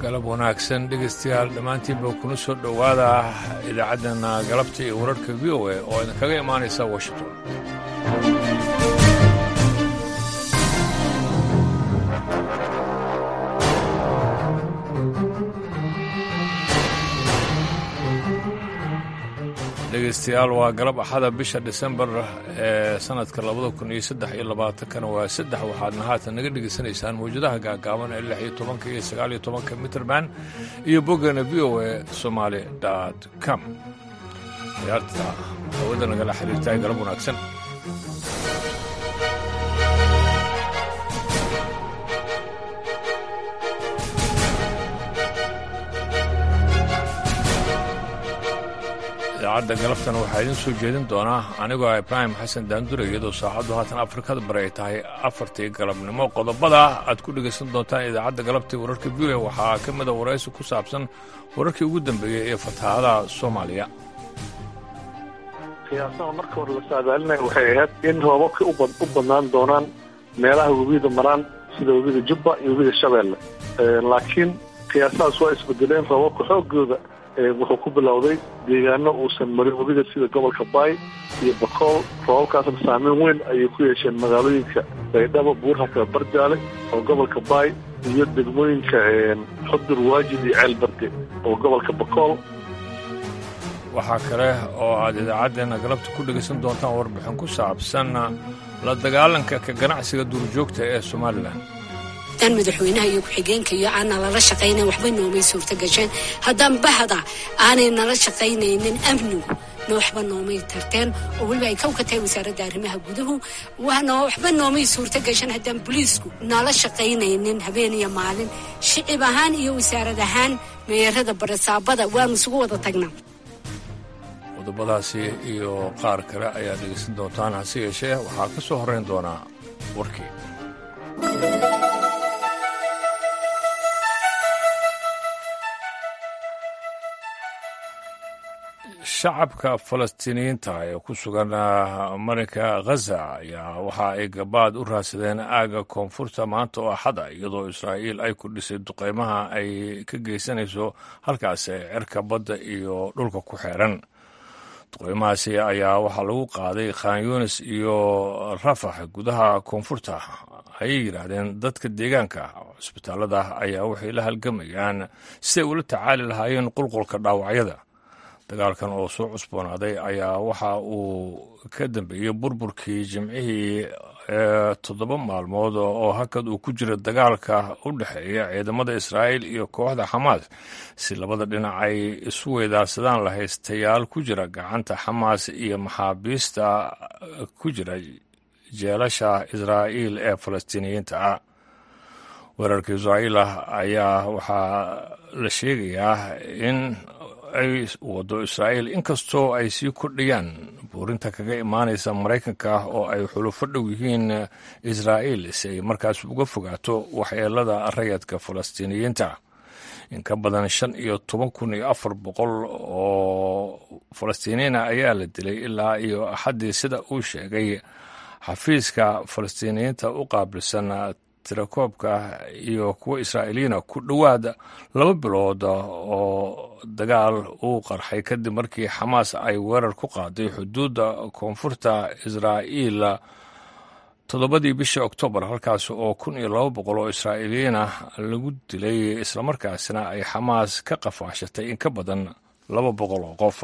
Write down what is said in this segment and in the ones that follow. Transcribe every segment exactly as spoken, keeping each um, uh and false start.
galab wanaagsan dhegaystayaal dhammaantiinba kuna soo dhowaada idaacaddana galabta iyo wararka v o a oo idinkaga imaanaysa washington. dhegaystayaal waa galab axada bisha disembar ee sannadka labada kun iyo saddex iyo labaatankana waa saddex waxaadna haatan naga dhegaysanaysaan mawjadaha gaagaaban ee lix iyo tobanka iyo sagaal iyo tobanka mitrband iyo boggana v o a somaali dot com. ciyaarta hawada nagala xiriirta ee galab wanaagsan. idaacadda galabtana waxaa idiin soo jeedin doonaa anigoo ah ibraahim xasan daandure iyadoo saacaddu haatan afrikada bari ay tahay afartii galabnimo. qodobada aad ku dhegaysan doontaan idaacadda galabtii wararka v o a waxaa ka mida waraysi ku saabsan wararkii ugu dambeeyey ee fatahaadaha soomaaliya. siyaasada marka hore la saadaalinaya waxay ahayd in roobabka u badnaan doonaan meelaha webiyada maraan sida webiyada jubba iyo webiyada shabeelle, laakiin qiyaasadaas waa isbedeleen. roobabka xoogooda wuxuu ku bilowday deegaano uusan marin webiga sida gobolka baay iyo bakool. roobabkaasna saameyn weyn ayay ku yeesheen magaalooyinka baydhabo, buurhaka, barjaale oo gobolka baay iyo degmooyinka xudur, waajid iyo ceelbarde oo gobolka bakool. waxaa kale oo aad idaacaddeenna galabta ku dhegaysan doontaan warbixin ku saabsan la dagaalanka ka ganacsiga duurjoogta ee somalilan. dan madaxweynaha iyo ku-xigeenka iyo aana lala shaqaynayn waxbay noomay suurto gasheen. haddaan bahda aanay nala shaqaynaynin amnigu na waxba noomay tarteen oo weliba ay kow ka tahay wasaaradda arrimaha guduhu waana waxba noomay suurto gasheen haddaan booliisku nala shaqaynaynin habeen iyo maalin. shicib ahaan iyo wasaarad ahaan meerada barasaabada waanu isugu wada tagnaa. qodobadaasi iyo qaar kale ayaa dhegaysan doontaan, hase yeeshee waxaa ka soo horrayn doonaa warkii. shacabka falastiiniyiinta ee ku sugan marinka khaza ayaa waxa ay gabaad u raadsadeen aagga koonfurta maanta oo axada, iyadoo israa'iil ay ku dhisay duqaymaha ay ka geysanayso halkaas ee cirka badda iyo dhulka ku xeeran. duqaymahaasi ayaa waxaa lagu qaaday khan yunis iyo rafax gudaha koonfurta, ayay yidhaahdeen dadka deegaanka. cusbitaallada ayaa waxay la halgamayaan siday ula tacaali lahaayeen qulqulka dhaawacyada. dagaalkan oo soo cusboonaaday ayaa waxa uu ka dambeeyey burburkii jimcihii ee toddoba maalmood oo hakad uu ku jira dagaalka u dhexeeya ciidamada israa'iil iyo kooxda xamaas si labada dhinac ay isu weydaarsadaan la haystayaal ku jira gacanta xamaas iyo maxaabiista ku jira jeelasha israa'iil ee falastiiniyiinta ah. weerarka israa'iil ah ayaa waxaa la sheegayaa in ay wado israa'iil inkastoo ay sii kordhiyaan buurinta kaga imaanaysa maraykanka oo ay xulufo dhow yihiin israa'iil si ay markaas uga fogaato waxyeelada rayadka falastiiniyiinta. in ka badan shan iyo toban kun iyo afar boqol oo falastiiniyiina ayaa la dilay ilaa iyo axaddii, sida uu sheegay xafiiska falastiiniyiinta u qaabilsan tirakoobka iyo kuwa israa'iiliyiina ku dhowaad laba bilood oo dagaal uu qarxay kadib markii xamaas ay weerar ku qaaday xuduudda koonfurta israa'iil toddobadii bishii oktoobar, halkaas oo kun iyo laba boqol oo israa'iiliyiina lagu dilay, islamarkaasna ay xamaas ka qafaashatay in ka badan laba boqol oo qof.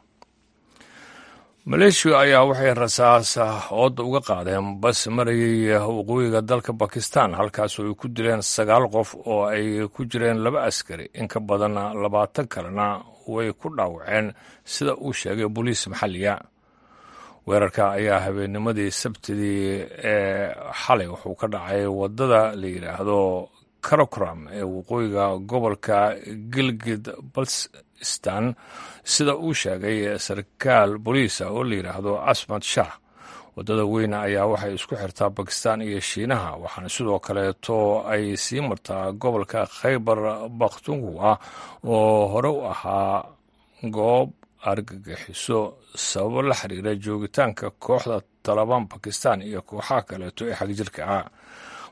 maleeshiya ayaa waxay rasaas ooda uga qaadeen bas marayay waqooyiga dalka bakistan, halkaasoo ay ku dileen sagaal qof oo ay ku jireen laba askari. in ka badan labaatan kalena way ku dhaawaceen, sida uu sheegay booliis maxalliga. weerarka ayaa habeennimadii sabtidii ee xalay wuxuu ka dhacay waddada la yidhaahdo karakram ee waqooyiga gobolka gilgid balstan, sida uu sheegay sarkaal booliisa oo la yidhaahdo asmad shah. waddada weyna ayaa waxay isku xirtaa bakistan iyo shiinaha, waxaana sidoo kaleeto ay sii martaa gobolka khaybar bakhtunkhwa oo hore u ahaa goob argagixiso sababo la xiriira joogitaanka kooxda talabaan bakistan iyo kooxaha kaleeto ee xagjirka ah.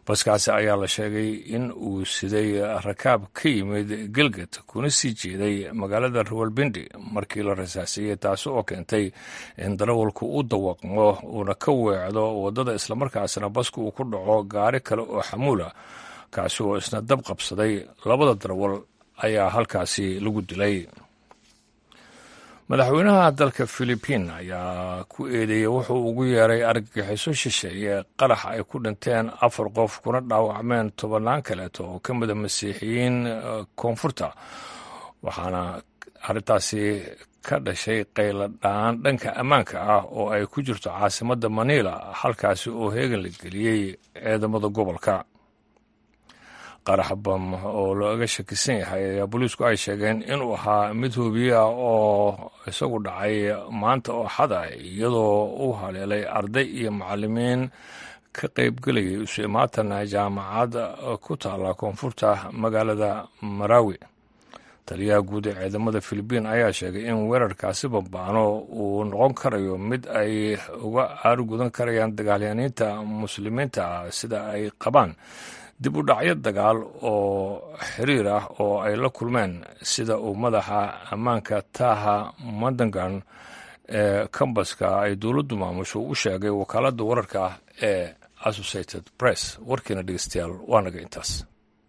baskaasi ayaa la sheegay in uu siday rakaab ka yimid galgad kuna sii jeeday magaalada rawalbindi markii la rasaasiyey taasi oo keentay in darawalku u dawaqmo uuna ka weecdo waddada islamarkaasna baska uu ku dhaco gaari kale oo xamuula kaasi oo isna dab qabsaday labada darawal ayaa halkaasi lagu dilay. madaxweynaha dalka philibiin ayaa ku eedeeyey wuxuu ugu yeeray argagixiso shisheeye qarax ay ku dhinteen afar qof kuna dhaawacmeen tobannaan kaleeto oo ka mida masiixiyiin koonfurta waxaana arrintaasi ka dhashay qayladhaan dhanka ammaanka ah oo ay ku jirto caasimadda maniila halkaasi oo heegan la geliyey ciidamada gobolka. qarax bam oo looga shakisan yahay ayaa booliisku ay sheegeen inuu ahaa mid hubiye ah oo isagu dhacay maanta oo xada iyadoo u haleelay arday iyo macallimiin ka qaybgelayay isu imaatana jaamacad ku taalla koonfurta magaalada Marawi. taliyaha guud ee ciidamada Philibiin ayaa sheegay in weerarkaasi bambaano uu noqon karayo mid ay uga aargudan karayaan dagaalyahaniinta muslimiinta sida ay qabaan dib u dhacyo dagaal oo xiriir ah oo ay la kulmeen sida uu madaxa ammaanka Taha Mandangan ee kambaska ay dowladdu maamusho u sheegay wakaaladda wararka ee Associated Press. warkiina dhegeystayaal waa naga intaas.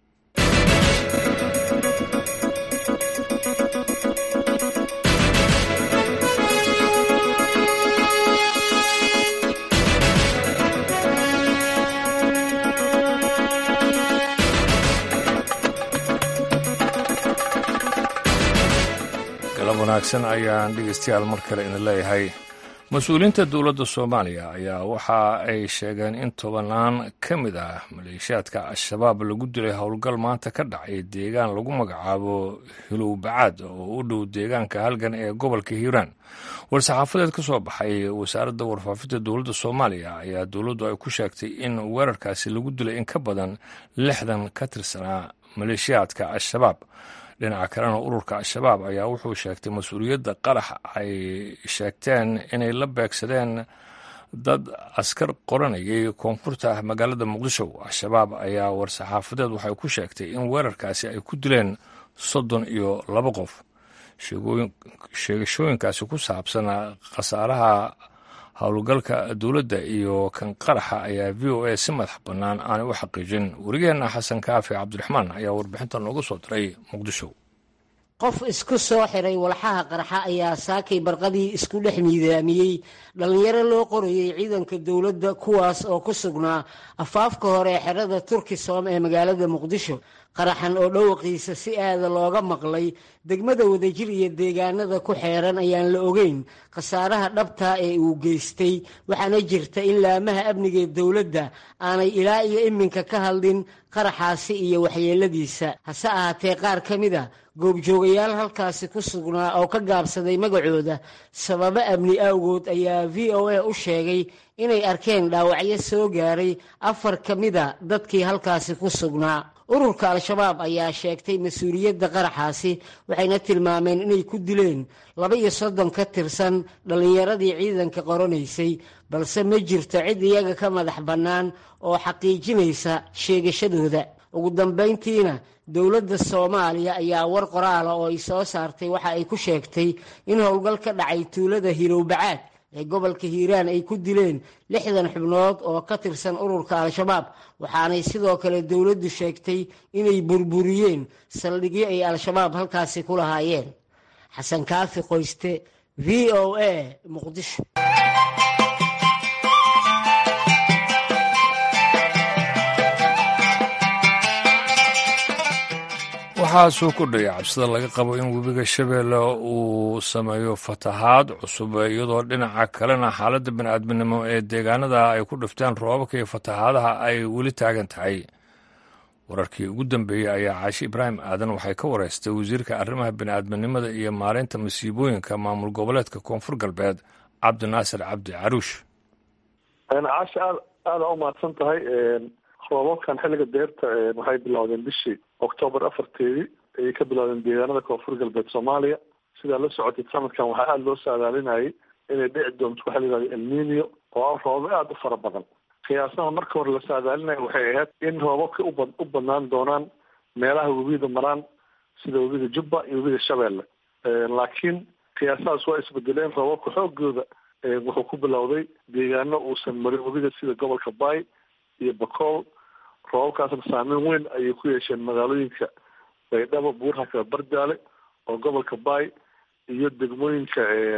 wanaagsan ayaan dhegeystayaal mar kale ina leeyahay. mas-uuliyiinta dowladda Soomaaliya ayaa waxa ay sheegeen in tobanaan ka mid ah maleeshiyaadka al-shabaab lagu dilay howlgal maanta ka dhacay deegaan lagu magacaabo Hilowbacaad oo u dhow deegaanka halgan ee gobolka Hiiraan. war-saxaafadeed ka soo baxay wasaaradda warfaafinta dowladda Soomaaliya ayaa dowladdu ay ku sheegtay in weerarkaasi lagu dilay in ka badan lixdan ka tirsanaa maleeshiyaadka al-shabaab. dhinaca kalena ururka al-shabaab ayaa wuxuu sheegtay mas-uuliyadda qarax ay sheegteen inay la beegsadeen dad askar qoranayay koonfurta magaalada Muqdisho. al-shabaab ayaa war-saxaafadeed waxay ku sheegtay in weerarkaasi ay ku dileen soddon iyo laba qof. sheegashooyinkaasi ku saabsan khasaaraha howlgalka dowladda iyo kan qaraxa ayaa v o a si madax bannaan aanay u xaqiijin. warigeenna xasan kaafi cabdiraxmaan ayaa warbixintan nooga soo diray Muqdisho. qof isku soo xiray walxaha qarxa ayaa saakay barqadii isku dhex miidaamiyey dhalinyaro loo qorayay ciidanka dowladda kuwaas oo ku sugnaa afaafka hore ee xerada Turkisom ee magaalada Muqdisho. qaraxan oo dhawaqiisa si aada looga maqlay degmada Wadajir iyo deegaanada ku xeeran ayaan la ogeyn khasaaraha dhabta ee uu geystay, waxaana jirta in laamaha amniga ee dowladda aanay ilaa iyo iminka ka hadlin qaraxaasi iyo waxyeeladiisa. hase ahaatee qaar ka mid a goobjoogayaal halkaasi ku sugnaa oo ka gaabsaday magacooda sababo amni awgood ayaa v o a u sheegay inay arkeen dhaawacyo soo gaaray afar ka mid a dadkii halkaasi ku sugnaa. ururka al-shabaab ayaa sheegtay mas-uuliyadda qaraxaasi waxayna tilmaameen inay ku dileen laba iyo soddon ka tirsan dhallinyaradii ciidanka qoranaysay, balse ma jirto cid iyaga ka madax bannaan oo xaqiijinaysa sheegashadooda. ugu dambayntiina dowladda Soomaaliya ayaa war qoraala oo ay soo saartay waxa ay ku sheegtay in howlgal ka dhacay tuulada Hilowbacaad ee gobolka Hiiraan ay ku dileen lixdan xubnood oo ka tirsan ururka al-shabaab, waxaanay sidoo kale dowladdu sheegtay inay burburiyeen saldhigyo ay al-shabaab halkaasi ku lahaayeen. xasan kaafi qoyste, v o a, Muqdisho. waxaa soo kordhaya cabsida laga qabo in webiga Shabeelle uu sameeyo fatahaad cusub, iyadoo dhinaca kalena xaaladda bini'aadminimo ee deegaanada ay ku dhifteen roobabka iyo fatahaadaha ay weli taagan tahay. wararkii ugu dambeeyey ayaa Caashi Ibraahim Aadan waxay ka wareystay wasiirka arrimaha bini'aadminimada iyo maareynta masiibooyinka maamul goboleedka Koonfur Galbeed Cabdinaasir Cabdi Caruush. Caashi aad aad u mahadsan tahay. roobabkan xilliga deerta waxay bilowdeen bishii Oktoobar afarteedii ay ka bilowdeen deegaanada Koonfur Galbeed Soomaaliya. sida la socotay sanadkan waxaa aad loo saadaalinayay inay dhici doonto waxa la yiraahdo El Niño oo ah roob aad u fara badan. qiyaasaha marka hore la saadaalinaya waxay ahayd in roobabka uba u badnaan doonaan meelaha webiyada maraan sida webiga jubba iyo webiga shabeelle laakiin qiyaasahaas waa isbedeleen. roobabka xoogooda wuxuu ku bilowday deegaano uusan marin webiga sida gobolka bay iyo bakool. roobabkaasna saameyn weyn ayay ku yeesheen magaalooyinka baydhabo, buurhaka, bardaale oo gobolka bay iyo degmooyinka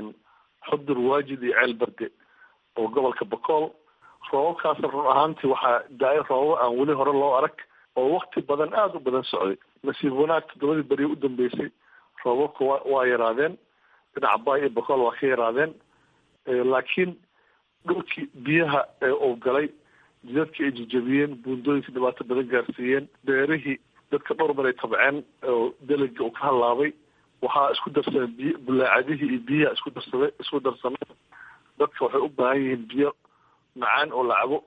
xudur, waajid iyo ceel barde oo gobolka bakool. roobabkaasna run ahaantii waxaa da-ay roobab aan weli hore loo arag oo wakti badan aada u badan socday. nasiib wanaag toddobadii beriye u dambeysay roobabka wa waa yaraadeen, dhinaca bay iyo bakool waa ka yaraadeen, laakiin dhulkii biyaha oo galay, jidadkii ay jijabiyeen, buundooyinkii dhibaato badan gaarsiiyeen, beerihii dadka dhowr mar ay tabceen oo dalagii uu ka halaabay. waxaa isku darsadeen biy bulaacadihii iyo biyaha isku darsaday isku darsamay. dadka waxay u baahan yihiin biyo macaan oo la cabo.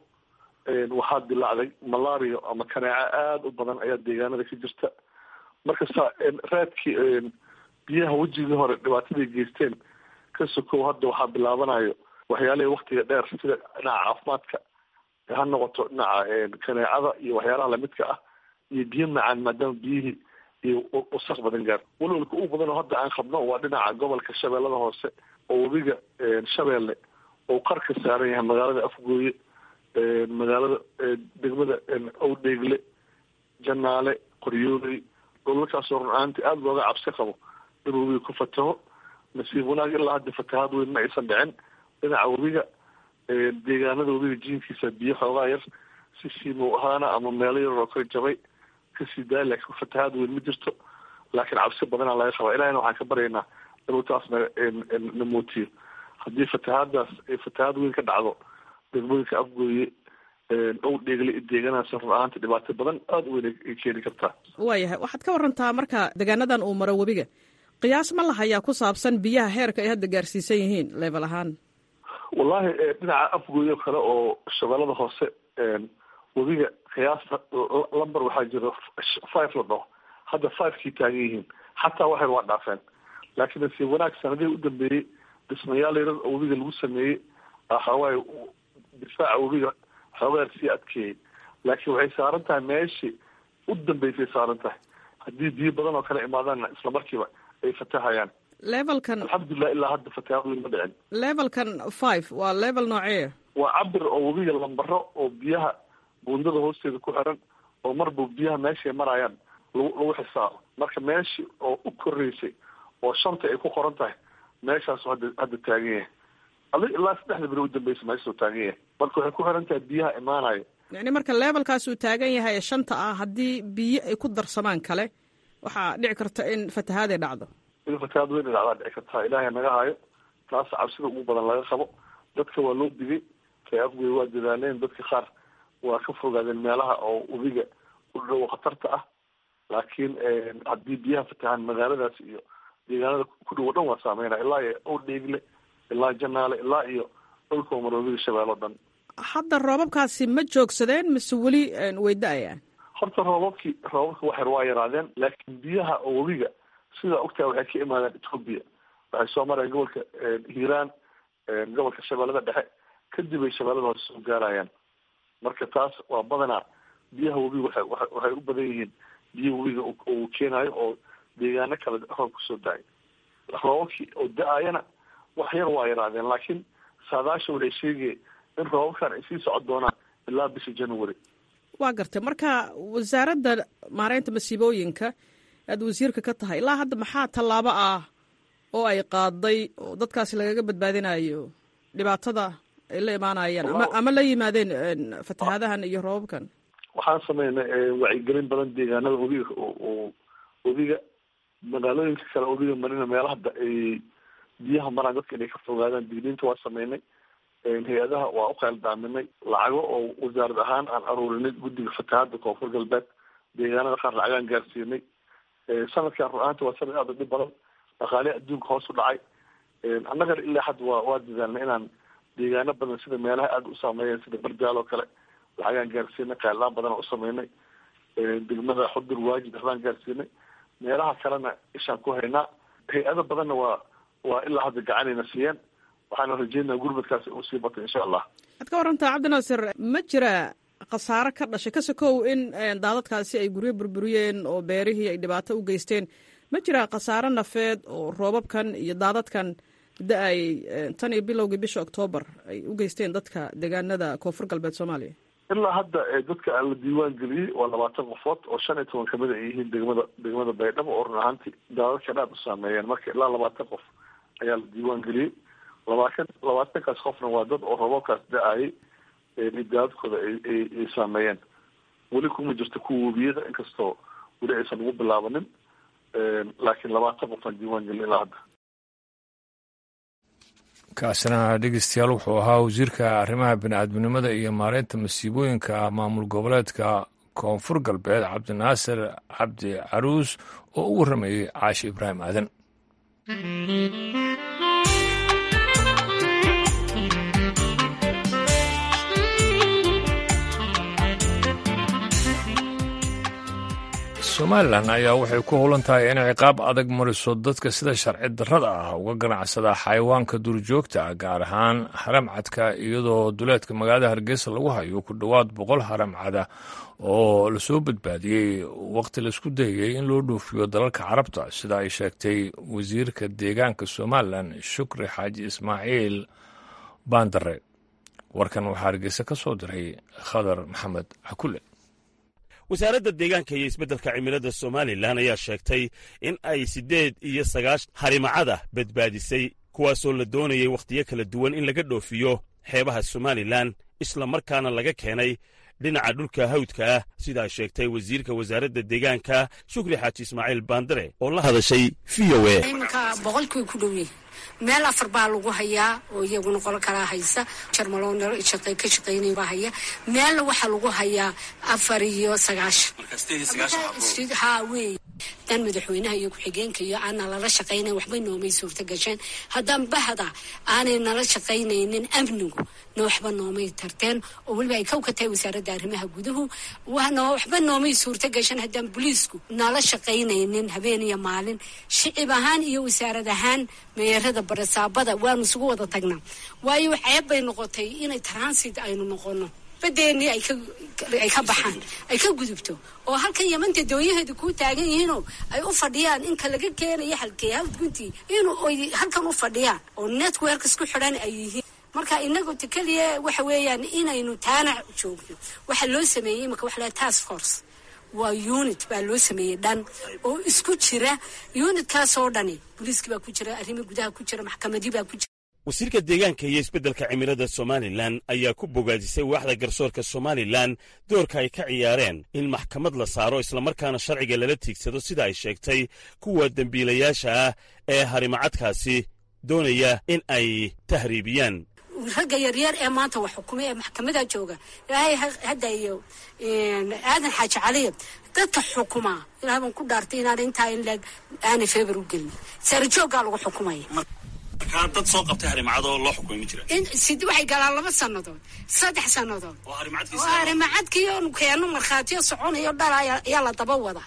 waxaa dilaacday malaria ama kaneeco aada u badan ayaa deegaanada ka jirta. marka sa raadkii biyaha wejigii hore dhibaataday geysteen ka sokow hadda waxaa bilaabanayo waxyaalihii waktiga dheer sida dhinaca caafimaadka ha noqoto, dhinaca kaneecada iyo waxyaalaha lamidka ah, iyo biyo macaan maadaama biyihii iyo wasaq badan gaar. walwalka ugu badan oo hadda aan qabno waa dhinaca gobolka shabeellada hoose oo webiga shabeelle oo qarka saaran yahay magaalada Afgooye, magaalada degmada Owdheegle, Janaale, Qoryooley. dhulkaasoo run ahaantii aada looga cabsi qabo inuu webiga ku fataho. nasiib wanaag ilaa hadda fatahaad weyn ma aysan dhicin dhinaca webiga. deegaanada webiga jiinkiisa biyo xoogaa yar si siimow ahaana ama meelo yar oo kala jabay kasii daaya, laakiin fatahaad weyn ma jirto. laakiin cabsi badanaa laga qabaa. ilahina waxaan ka baryaynaa inuu taas na namootiyo. haddii fatahaadaas fatahaad weyn ka dhacdo degmooyinka Afgooye, Owdheegle iyo deegaanahaas run ahaantii dhibaato badan aada weyn ay keeni kartaa. waayahay, waxaad ka warantaa marka deegaanadan uu maro webiga, qiyaas ma lahayaa ku saabsan biyaha heerka ay hadda gaarsiisan yihiin level ahaan? wallahi dhinaca Afgooye kale oo shabeellada hoose webiga qiyaasta lamber waxaa jira five la dhaho. hadda five-kii taagan yihiin, xataa waxay waa dhaafeen. laakiin nasiib wanaag sanadihii u dambeeyey dhismayaal yarar oo webiga lagu sameeyey waxawaaye difaaca webiga xoogaa sii adkeeyey. laakiin waxay saaran tahay meeshii u dambeysay saaran tahay. haddii biyo badan oo kala imaadaanna isla markiiba ay fatahayaan. levelkan alxamdulilah ilaa hadda fatahaad weyn ma dhicin. levelkan five waa level noocee? waa cabir oo webiga lambaro oo biyaha buundada hoosteeda ku xiran oo marba biyaha meeshay marayaan lagu lagu xisaabo. marka meeshii oo u koreysay oo shanta ay ku qoran tahay meeshaas hadda hadda taagan yahay. adig ilaa saddexda beri u dambeysay meeshaasoo taagan yahay. marka waxay ku xiran tahay biyaha imaanayo. yacni marka levelkaas uu taagan yahay ee shanta ah, haddii biyo ay ku darsamaan kale waxaa dhici karta in fatahaad ay dhacdo. in fatahaad weyn ay dhacdaa dhici kartaa. ilaahay naga hayo. taas cabsida ugu badan laga qabo. dadka waa loo digay. kay Afgooye waa dadaaleen. dadka qaar waa ka fogaadeen meelaha oo webiga u dhow khatarta ah. laakiin haddii biyaha fatahaan magaaladaas iyo deegaanada ku dhow o dhan waa saameynaa ilaa iyo Owdheegle, ilaa Janaale, ilaa iyo dhulka oo maro webiga Shabeelle o dhan. hadda roobabkaasi ma joogsadeen mise weli way da-ayaan? horta roobabkii roobabka waxyar waa yaraadeen, laakiin biyaha oo webiga sidaa ogtahay waxay ka imaadeen Ethiopia. waxay soo mareen gobolka Hiiraan, gobolka Shabeellada Dhexe, kadib ay Shabeellada hoose soo gaarayaan. marka taas waa badanaa biyaha webiga waxay waxay u badan yihiin biyo webiga uu keenayo oo deegaano kale roob kusoo da-ay. roobabkii oo da-ayana wax yar waa yaraadeen, laakiin saadaasha waxay sheegaya in roobabkan ay sii socon doonaan ilaa bisha January. waa gartay. marka wasaaradda maareynta masiibooyinka aad wasiirka ka tahay, ilaa hadda maxaa tallaabo ah oo ay qaaday oo dadkaasi lagaga badbaadinayo dhibaatada ay la imaanayaan ama ama la yimaadeen fatahaadahan iyo roobabkan? waxaan sameynay wacyigelin badan deegaanada webiga oo webiga magaalooyinka kale webiga marina meelaha ay biyaha maraan dadka inay ka fogaadaan digniinta waa sameynay. hay-adaha waa u qeeldaaminay. lacago oo wasaarad ahaan aan aruurinay guddiga fatahaada koonfur galbeed deegaanada qaar lacagaan gaarsiinay. sanadkan run ahaanta waa sanad aada u dhib badan. dhaqaalihi adduunka hoos u dhacay. annagana ilaa hadda waa waa dadaalnay inaan deegaano badan sida meelaha aada u saameeyeen sida bardaal oo kale lacagaan gaarsiinay. qeeldaan badan oo u sameynay. degmada xudur, waajid waxbaan gaarsiinay. meelaha kalena ishaan ku haynaa. hay-ado badanna waa waa ilaa hadda gacanayna siiyeen. waxaana rajeynaa gurmadkaas inuu sii bato insha allah. waxaad ka warantaa cabdinaasir, ma jira khasaare ka dhashay ka sokow in daadadkaasi ay guryo burburiyeen oo beerihii ay dhibaato u geysteen, ma jira khasaare nafeed oo roobabkan iyo daadadkan da-ay tan iyo bilowgii bisha oktoobar ay u geysteen dadka deegaanada koonfur galbeed soomaaliya? ilaa hadda dadka aan la diiwaan geliyey waa labaatan qofood oo shan iyo toban kamid ay yihiin degmada degmada baydhabo oo run ahaantii daadadka dhaad u saameeyeen. marka ilaa labaatan qof ayaa la diiwaan geliyey. labaatan labaatankaas qofna waa dad oo roobabkaas da-ayay daadadkooda ay saameeyeen. weli kuma jirto kuwa webiyada inkastoo weli aysan ugu bilaabanin, laakiin labaatan qof aan diiwaan gelin ilaa hadda. kaasina dhegeystayaal wuxuu ahaa wasiirka arrimaha bini-aadminimada iyo maareynta masiibooyinka maamul goboleedka koonfur galbeed cabdinaasir cabdi caruus oo u warramayey caashi ibraahim aadan. somalilan ayaa waxay ku howlan tahay in ciqaab adag mariso dadka sida sharci darrada ah uga ganacsada xayawaanka duurjoogta ah, gaar ahaan haramcadka, iyadoo duleedka magaalada hargeysa lagu hayo ku dhowaad boqol haramcada oo lasoo badbaadiyey waqti laisku dayay in loo dhoofiyo dalalka carabta, sida ay sheegtay wasiirka deegaanka somalilan shukri xaaji ismaaciil baandare. warkan waxaa hargeysa ka soo diray khadar maxamed xakule. wasaaradda deegaanka iyo isbeddelka cimilada somalilan ayaa sheegtay in ay siddeed iyo sagaashan harimacada badbaadisay, kuwaasoo la doonayay wakhtiyo kala duwan in laga dhoofiyo xeebaha somalilan, isla markaana laga keenay dhinaca dhulka hawdka ah, sida ay sheegtay wasiirka wasaaradda deegaanka shukri xaaji ismaaciil baandare oo la hadashay v o a. iminka boqolkii ku dhowey meel afar baa lagu hayaa oo iyaguna qolo kalaa haysa, jarmaloon shaqay ka shaqaynay baa haya, meelna waxaa lagu hayaa afar iyo sagaashan. haa wey dan madaxweynaha iyo ku-xigeenka iyo aana lala shaqaynayn waxbay noomay suurta gasheen. haddaan bahda aanay nala shaqaynaynin amnigu no waxba noomay tarteen, oo weliba ay kow ka tahay wasaaradda arrimaha guduhu waxba noomay suurta gasheen. haddaan booliisku nala shaqaynaynin habeen iyo maalin, shicib ahaan iyo wasaarad ahaan meerada barasaabada waanu isugu wada tagnaa. waayo ceeb bay noqotay inay transit aynu noqono, badeennii ay ka ay ka baxaan, ay ka gudubto, oo halkan yamanta dooyaheedu ku taagan yihiinoo ay u fadhiyaan inka laga keenayo halkee hal guntii inuu oy halkan u fadhiyaan oo network isku xidhan ay yihiin. marka inagu kaliya waxa weeyaan inaynu taana joogno. waxa loo sameeyey imika waxa la task force waa unit baa loo sameeyey dhan oo isku jira. unitkaasoo dhani booliiskii baa ku jira, arrimo gudaha ku jira, maxkamadii baa ku jira. wasiirka deegaanka iyo isbeddelka cimilada somalilan ayaa ku bogaadisay waaxda garsoorka somalilan doorka ay ka ciyaareen in maxkamad la saaro, islamarkaana sharciga lala tiigsado, sida ay sheegtay kuwa dembiilayaasha ah ee harimacadkaasi doonaya in ay tahriibiyaan. ragga yaryar ee maanta wax xukumay ee maxkamada jooga ilaahay hadda iyo aadan xaaji caliya dadka xukuma ilaahay baan ku dhaartay inaan intaa in lag aanay feebar u gelin, sarjoogaa lagu xukumaya. markaa dad soo qabtay harimacadoo loo xukumay ma jira? in sid waxay galaan laba sannadood saddex sannadood oo harimacadkii oo keeno markhaatiyo soconayo dhal ayaa la daba wada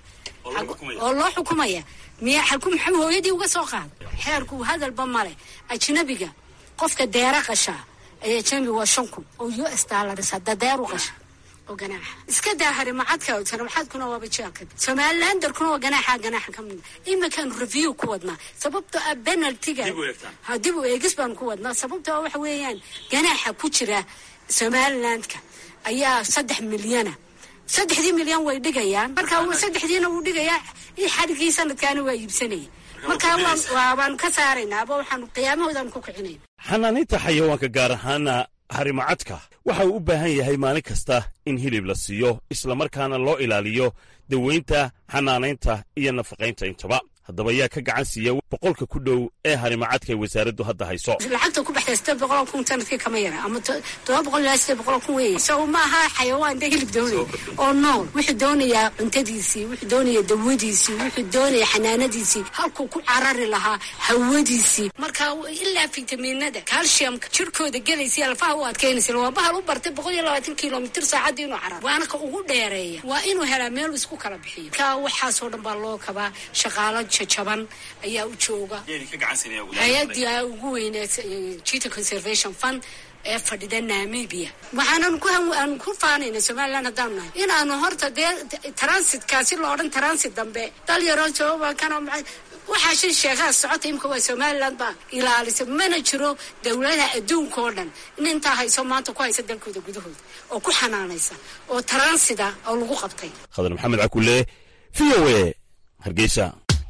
oo loo xukumaya. miya xalku maxamed hooyadii uga soo qaad xeerku hadalba male. ajnabiga qofka deera qasha ayaa jambi waa shan kun oo u s dollars hadda deeru qasha oo ganaaxa iska daa harimacadka oo harimacadkuna waaba jeelka somalilandarkuna waa ganaaxa ganaaxa ka mid. iminkaan review ku wadnaa sababtoo ah penaltiga hadib u eegis baan ku wadnaa sababtoo waxa weeyaan ganaaxa ku jira somalilandka ayaa saddex milyana. saddexdii milyan way dhigayaan, marka saddexdiina wuu dhigayaa in xadhigii sanadkaana waa iibsanaya. marka waabaan ka saaraynaa aba waxaanu qiyaamahoodan ku kicinayn. xanaanaynta xayawaanka gaar ahaana harimacadka waxa uu u baahan yahay maalin kasta in hilib la siiyo, islamarkaana loo ilaaliyo daweynta, xanaanaynta iyo nafaqaynta intaba. haddaba yaa ka gacan siiya boqolka ku dhow ee harimacadka ay wasaaraddu hadda hayso? lacagta ku baxday sideed boqol kun sanadkii kama yara ama todoba boqol ilaa sideed boqol kun weeye. so ma aha xayawaan dee hilib doonaya oo nool. wuxuu doonayaa cuntadiisii, wuxuu doonayaa dawadiisii, wuxuu doonayaa xanaanadiisii, halkuu ku carari lahaa hawadiisii. marka ilaa fitamiinada calciumka jirkooda gelaysa alfaha u adkeynaysa waa bahal u bartay boqol iyo labaatan kilomitir saacadii inuu cararo, waana ka ugu dheereeya. waa inuu helaa meel isku kala bixiyo. ka waxaasoo dhan baa loo kabaa shaqaalo jajaban ayaa u jooga hay-adii ugu weyneed Cheetah Conservation Fund ee fadhida Namibia waxaanan ku aan ku faanayna Soomaaliland hadaan nahay in aanu horta transit kaasi loo dhan transit dambe dal yaro jooga kana waxa shay sheegaa socota imka waa Soomaaliland ba ilaalisa mana jiro dawladaha adduunka oo dhan in inta hayso maanta ku haysa dalkooda gudahooda oo ku xanaanaysa oo transida oo lagu qabtay Khadar Maxamed Akule V O A Hargeysa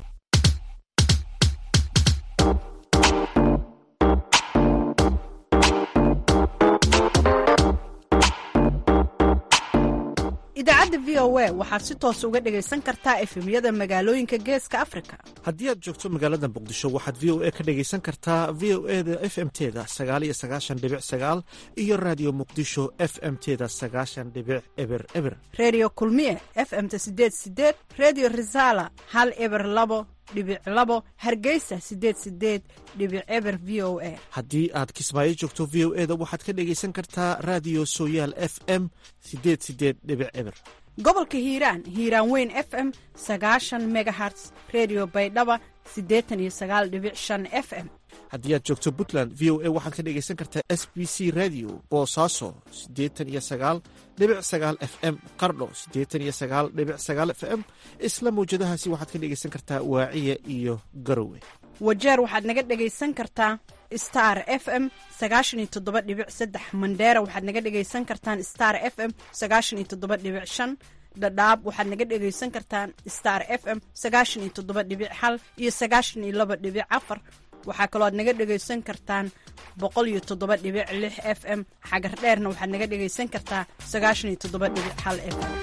idaacadda V O A waxaad si toos uga dhagaysan kartaa efemyada magaalooyinka geeska Afrika. Haddii aad joogto magaalada Muqdisho waxaad V O A ka dhagaysan kartaa V O A-da F M-teeda sagaal iyo sagaashan dhibic sagaal iyo Radio Muqdisho F M-teeda sagaashan dhibic eber eber. Radio Kulmiye F M-ta sideed sideed, Radio Risala hal eber labo dhibic labo, Hargeysa sideed sideed dhibic eber V O A. Haddii aad Kismaayo joogto V O A-da waxaad ka dhagaysan kartaa Radio Sooyaal F M sideed sideed dhibic eber. Gobolka Hiiraan Hiiraan Weyn F M sagaashan megahertz, Radio Baydhaba siddeetan iyo sagaal dhibic shan F M. Haddii aad joogto Puntland V O A waxaad ka dhagaysan kartaa S B C Radio Boosaaso siddeetan iyo sagaal dhibic sagaal F M, Qardho siddeetan iyo sagaal dhibic sagaal F M. Isla mawjadahaasi waxaad ka dhagaysan kartaa Waaciya iyo Garowe. Wajeer waxaad naga dhagaysan kartaa Star F M sagaashan iyo toddoba dhibic saddex, Mandheera waxaad naga dhagaysan kartaan Star F M sagaashan iyo toddoba dhibic shan, Dhadhaab waxaad naga dhagaysan kartaan Star F M sagaashan iyo toddoba dhibic hal iyo sagaashan iyo laba dhibic afar. waxaa kaloo aad naga dhagaysan kartaan boqol iyo toddoba dhibic lix F M. xagar dheerna waxaad naga dhagaysan kartaa sagaashan iyo toddoba dhibic hal F M.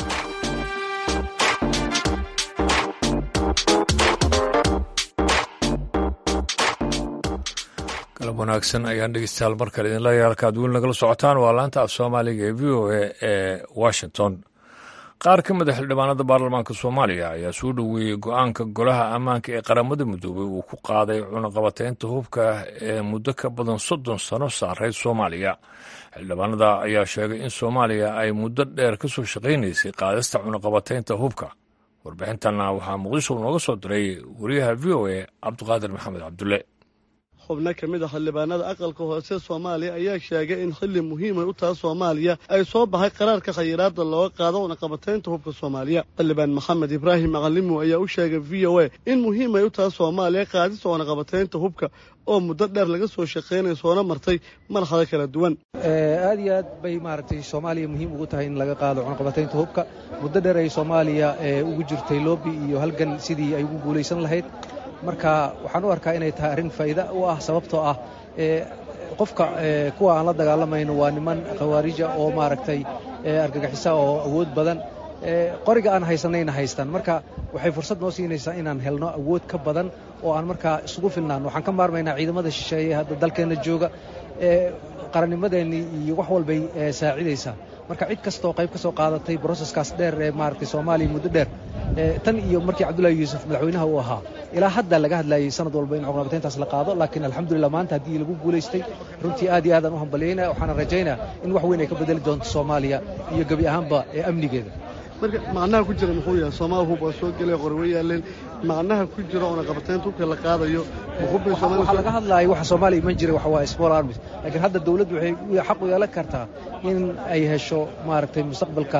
galab wanaagsan ayaan dhegeystayaal mar kale idinla yaal halkaad weli nagala socotaan waa laanta af soomaaliga ee V O A ee Washington. qaar ka mid a xildhibaanada baarlamaanka Soomaaliya ayaa soo dhoweeyey go-aanka golaha ammaanka ee qaramada midoobay uu ku qaaday cunaqabataynta hubka ee muddo ka badan soddon sano saaray Soomaaliya. xildhibaanada ayaa sheegay in Soomaaliya ay muddo dheer ka soo shaqaynaysay qaadista cunaqabataynta hubka. warbixintan waxaa Muqdisho nooga soo diray wariyaha V O A Cabdiqaadir Maxamed Cabdulle. xubno ka mid a xildhibaanada aqalka hoose Soomaaliya ayaa sheegay in xilli muhiim ah u tahay Soomaaliya ay soo baxay qaraarka khayraadda looga qaado cunaqabataynta hubka Soomaaliya. xildhibaan Maxamed Ibraahim Macalimo ayaa u sheegay V O A in muhiim ay u tahay Soomaaliya qaadista cunaqabataynta hubka oo muddo dheer laga soo shaqeynay soona martay marxalado kala duwan. aad iyo aad bay maaragtay Soomaaliya muhiim ugu tahay in laga qaado cunaqabataynta hubka. muddo dheer ay Soomaaliya ugu jirtay lobby iyo halgan sidii ay ugu guulaysan lahayd. marka waxaan u arkaa inay tahay arrin faa'iido u ah sababtoo ah qofka kuwa aan la dagaalamayno waa niman khawaarija oo maaragtay argagixisa oo awood badan qoriga aan haysanayna haystaan. marka waxay fursad noo siinaysaa inaan helno awood ka badan oo aan markaa isugu filnaan. waxaan ka maarmaynaa ciidamada shisheeye hadda dalkeenna jooga qarannimadeennii iyo wax walbay saacidaysaa. marka cid kastoo qayb ka soo qaadatay broseskaas dheer ee maaragtay Soomaaliya muddo dheer tan iyo markii Cabdullaahi Yuusuf madaxweynaha uu ahaa ilaa hadda laga hadlayay sanad walba in cunaqabatayntaas la qaado. laakiin alxamdulillah maanta haddii lagu guulaystay runtii aad iyo aad aan u hambalyeynaa. waxaana rajaynaa in wax weyn ay ka bedeli doonto Soomaaliya iyo gebi ahaanba ee amnigeeda. marka macnaha ku jira muxuu yahay Soomaaliya hub oo soo galay qorwe yaaleen macnaha ku jira cunaqabataynta hubka la qaadayo hubka Soomaaliya waxa laga hadlayo waxa Soomaaliya iman jiray waxa waa small arms. laakiin hadda dawladdu waxay xaq u yeelan kartaa in ay hesho maaragtay mustaqbalka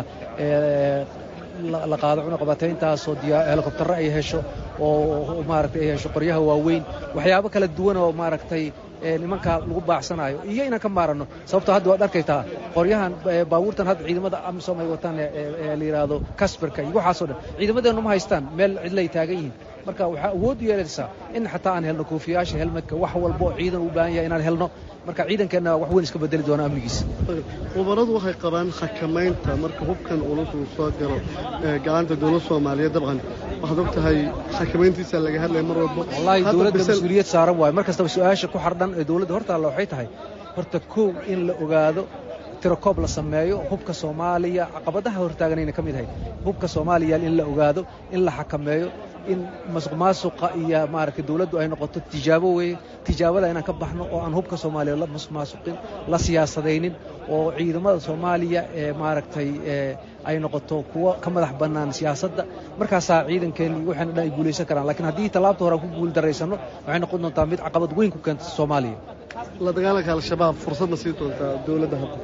la qaado cunaqabatayntaas oo helikobtarro ay hesho oo maaragtay ay hesho qoryaha waaweyn waxyaabo kala duwan oo maaragtay nimanka lagu baacsanayo iyo inaan ka maaranno. sababtoo hadda waad arkaytaa qoryahan baabuurtan hadda ciidamada amisom ay wataan ee la yidhaahdo kasbarka iyo waxaasoo dhan ciidamadeennu ma haystaan meel cidlay taagan yihiin. marka waxaa awood u yeelaysaa in xataa aan helno koofiyaasha helmadka wax walba oo ciidan u baahan yahay inaan helno. marka ciidankeenna wax weyn iska bedeli doona amnigiisa. khubaradu waxay qabaan xakamaynta marka hubkan culus uu soo galo gacanta dowladda Soomaaliya. dabcan waxaad og tahay xakamayntiisa laga hadlaya mar walba. wallaahi dowladda mas-uuliyad saaran waayo mar kastaba su-aasha ku xardhan ee dowladda hortaalla waxay tahay horta kow in la ogaado tirakoob la sameeyo hubka Soomaaliya caqabadaha hortaaganayna ka mid ahayd hubka Soomaaliya in la ogaado in la xakameeyo in masuqmaasuqa iyo maaragtay dawladdu ay noqoto tijaabo weeye tijaabada inaan ka baxno oo aan hubka soomaaliya la masuqmaasuqin la siyaasadaynin oo ciidamada soomaaliya ee maaragtay ay noqoto kuwo ka madax bannaan siyaasadda markaasaa ciidankeenni waxayna dhan ay guulaysan karaan laakiin haddii tallaabta hore aan ku guul daraysanno waxay noqon doontaa mid caqabad weyn ku keenta soomaaliya la dagaalanka al-shabaab fursad ma sii doontaa dawladda hadda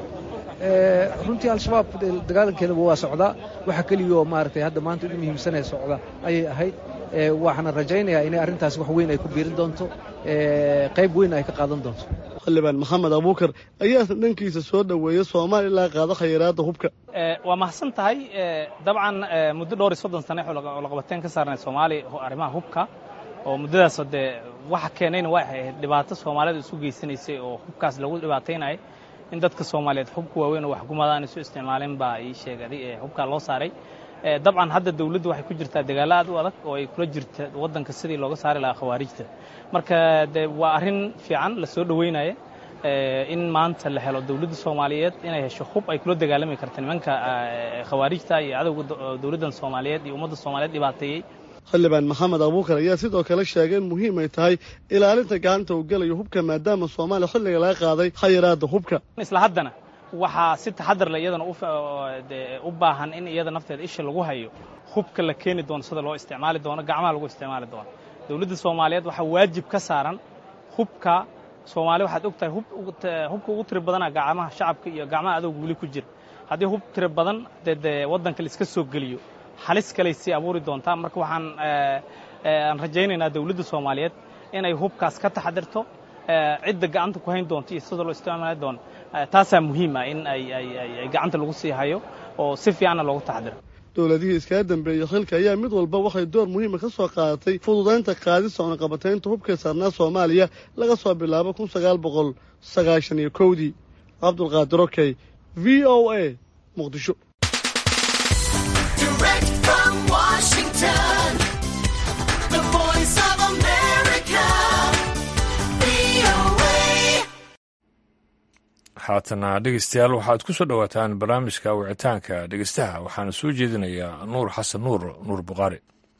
runtii al-shabaab dagaalankeedaba waa socdaa waxa keliyaoo maaragtay hadda maanta ugu muhiimsanee socda ayay ahayd waxaana rajaynayaa inay arrintaasi wax weyn ay ku biirin doonto qayb weyn ay ka qaadan doonto xildhibaan maxamed abuukar ayaasna dhankiisa soo dhoweeya soomaaliya ilaa qaado khayraadda hubka waa mahadsan tahay dabcan muddo dhowr iyo soddon sane oo laqabateen ka saarnay soomaaliya arrimaha hubka oo muddadaasoo dee waxa keenayna waa ahayd dhibaato soomaalida isu geysanaysay oo hubkaas lagu dhibaataynayay in dadka soomaaliyeed hubka waaweyn oo waxgumada aan isu isticmaalin baa ii sheegay ee hubkaa loo saaray dabcan hadda dawladdu waxay ku jirtaa dagaalo aad u adag oo ay kula jirta waddanka sidii looga saari lahaa khawaarijta marka de waa arrin fiican la soo dhoweynaya in maanta la helo dawladda soomaaliyeed inay hesho hub ay kula dagaalami karta nimanka khawaarijta iyo cadowga dawladdan soomaaliyeed iyo ummadda soomaaliyeed dhibaateeyey xildhibaan maxamed abuukar ayaa sidoo kale sheegay in muhiim ay tahay ilaalinta gacanta uu gelayo hubka maadaama soomaaliya xilliga laga qaaday khayraadda hubka isla haddana waxaa si taxadar leh iyadana u baahan in iyada nafteeda isha lagu hayo hubka la keeni doono sida loo isticmaali doono gacmaha lagu isticmaali doono dawladda soomaaliyeed waxaa waajib ka saaran hubka soomaaliya waxaad og tahay hubka ugu tiri badana gacmaha shacabka iyo gacmaha adowga weli ku jira haddii hub tiri badan dee dee waddanka la iska soo geliyo halis kaley sii abuuri doontaa marka waxaan aan rajaynaynaa dawladda soomaaliyeed inay hubkaas ka taxadirto cidda gacanta ku hayn doonto iyo sida loo isticmaali doono taasaa muhiim ah in ay ay gacanta lagu sii hayo oo si fiicanna loogu taxadiro dowladihii iskaga dambeeyey xilka ayaa mid walba waxay door muhiima ka soo qaadatay fududaynta qaadista cunaqabataynta hubka saarnaa soomaaliya laga soo bilaabo kun sagaal boqol sagaashan iyo kowdii cabdulqaadir okey v o a muqdisho haatana dhegeystayaal waxaad ku soo dhowaataan barnaamijka wicitaanka dhegeystaha waxaana soo jeedinayaa nuur xasan nuur nuur buqaari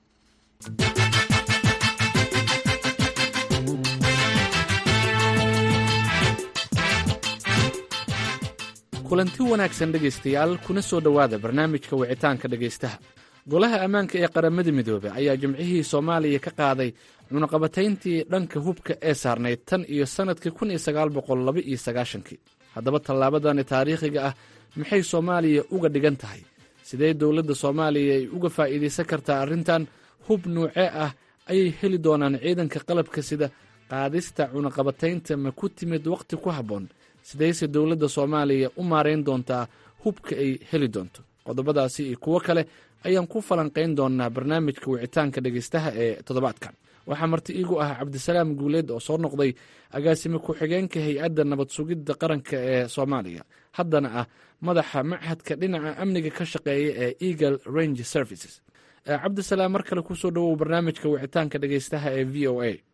kulanti wanaagsan dhegaystayaal kuna soo dhowaada barnaamijka wicitaanka dhegaystaha golaha ammaanka ee qaramada midoobey ayaa jimcihii soomaaliya ka qaaday cunaqabatayntii dhanka hubka ee saarnayd tan iyo sannadkii kun iyo sagaal boqol laba iyo sagaashankii haddaba tallaabadani taariikhiga ah maxay soomaaliya uga dhigan tahay sidee dowladda soomaaliya ay uga faa'iidaysan kartaa arrintan hub nuucee ah ayay heli doonaan ciidanka qalabka sida qaadista cunaqabataynta ma ku timid wakhti ku habboon sidayse dowladda soomaaliya u maarayn doontaa hubka ay heli doonto qodobadaasi iyo kuwo kale ayaan ku falanqayn doonnaa barnaamijka wicitaanka dhegaystaha ee toddobaadkan waxaa marti iigu ah cabdisalaam guuleed oo soo noqday agaasime ku-xigeenka hay-adda nabad sugidda qaranka ee soomaaliya haddana ah madaxa machadka dhinaca amniga ka shaqeeya ee eagle range services cabdisalaam mar kale kusoo dhowow barnaamijka wicitaanka dhegaystaha ee v o a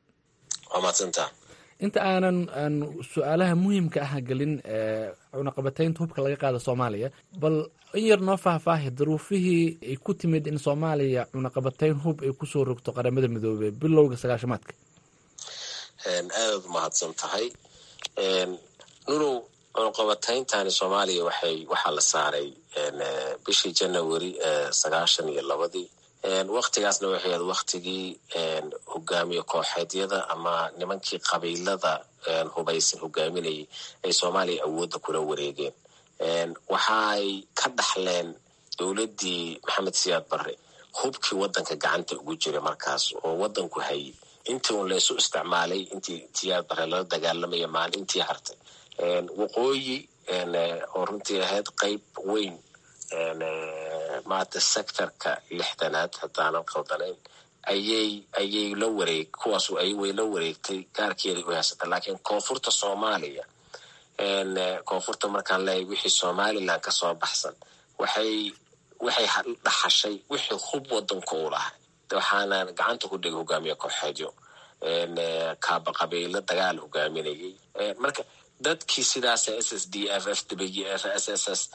inta aanan aan su-aalaha muhiimka ah gelin cunaqabataynta hubka laga qaada soomaaliya bal in yar noo faahfaahi daruufihii ay ku timid in soomaaliya cunaqabatayn hub ay kusoo rogto qaramada midoobey bilowga sagaashamaadka aadaad umahadsan tahay nurow cunaqabatayntaani soomaaliya waxay waxaa la saaray bishii janawari sagaashan iyo labadii waktigaasna waxay ahayd waktigii hogaamiye kooxeedyada ama nimankii qabiilada hubaysan hogaaminayay ay soomaaliya awoodda kula wareegeen waxaay ka dhaxleen dowladdii maxamed siyaad barre hubkii waddanka gacanta ugu jiray markaas oo waddanku hayay intii un laysu isticmaalay intii siyaad barre lala dagaalamaya maalin intii hartay waqooyi oo runtii ahayd qayb weyn maata sectorka lixdanaad haddaanan qaldanayn ayay ayay la wareeg kuwaasu ay way la wareegtay gaarkeeday u haysata laakiin koonfurta soomaaliya koonfurta markaan leeyahay wixii somaliland ka soo baxsan waxay waxay dhaxashay wixii hub waddanka u lahay waxaana gacanta ku dhigay hogaamiye kooxeedyo kaaba qabiilo dagaal hogaaminayay marka dadkii sidaas s s d f f w f s s s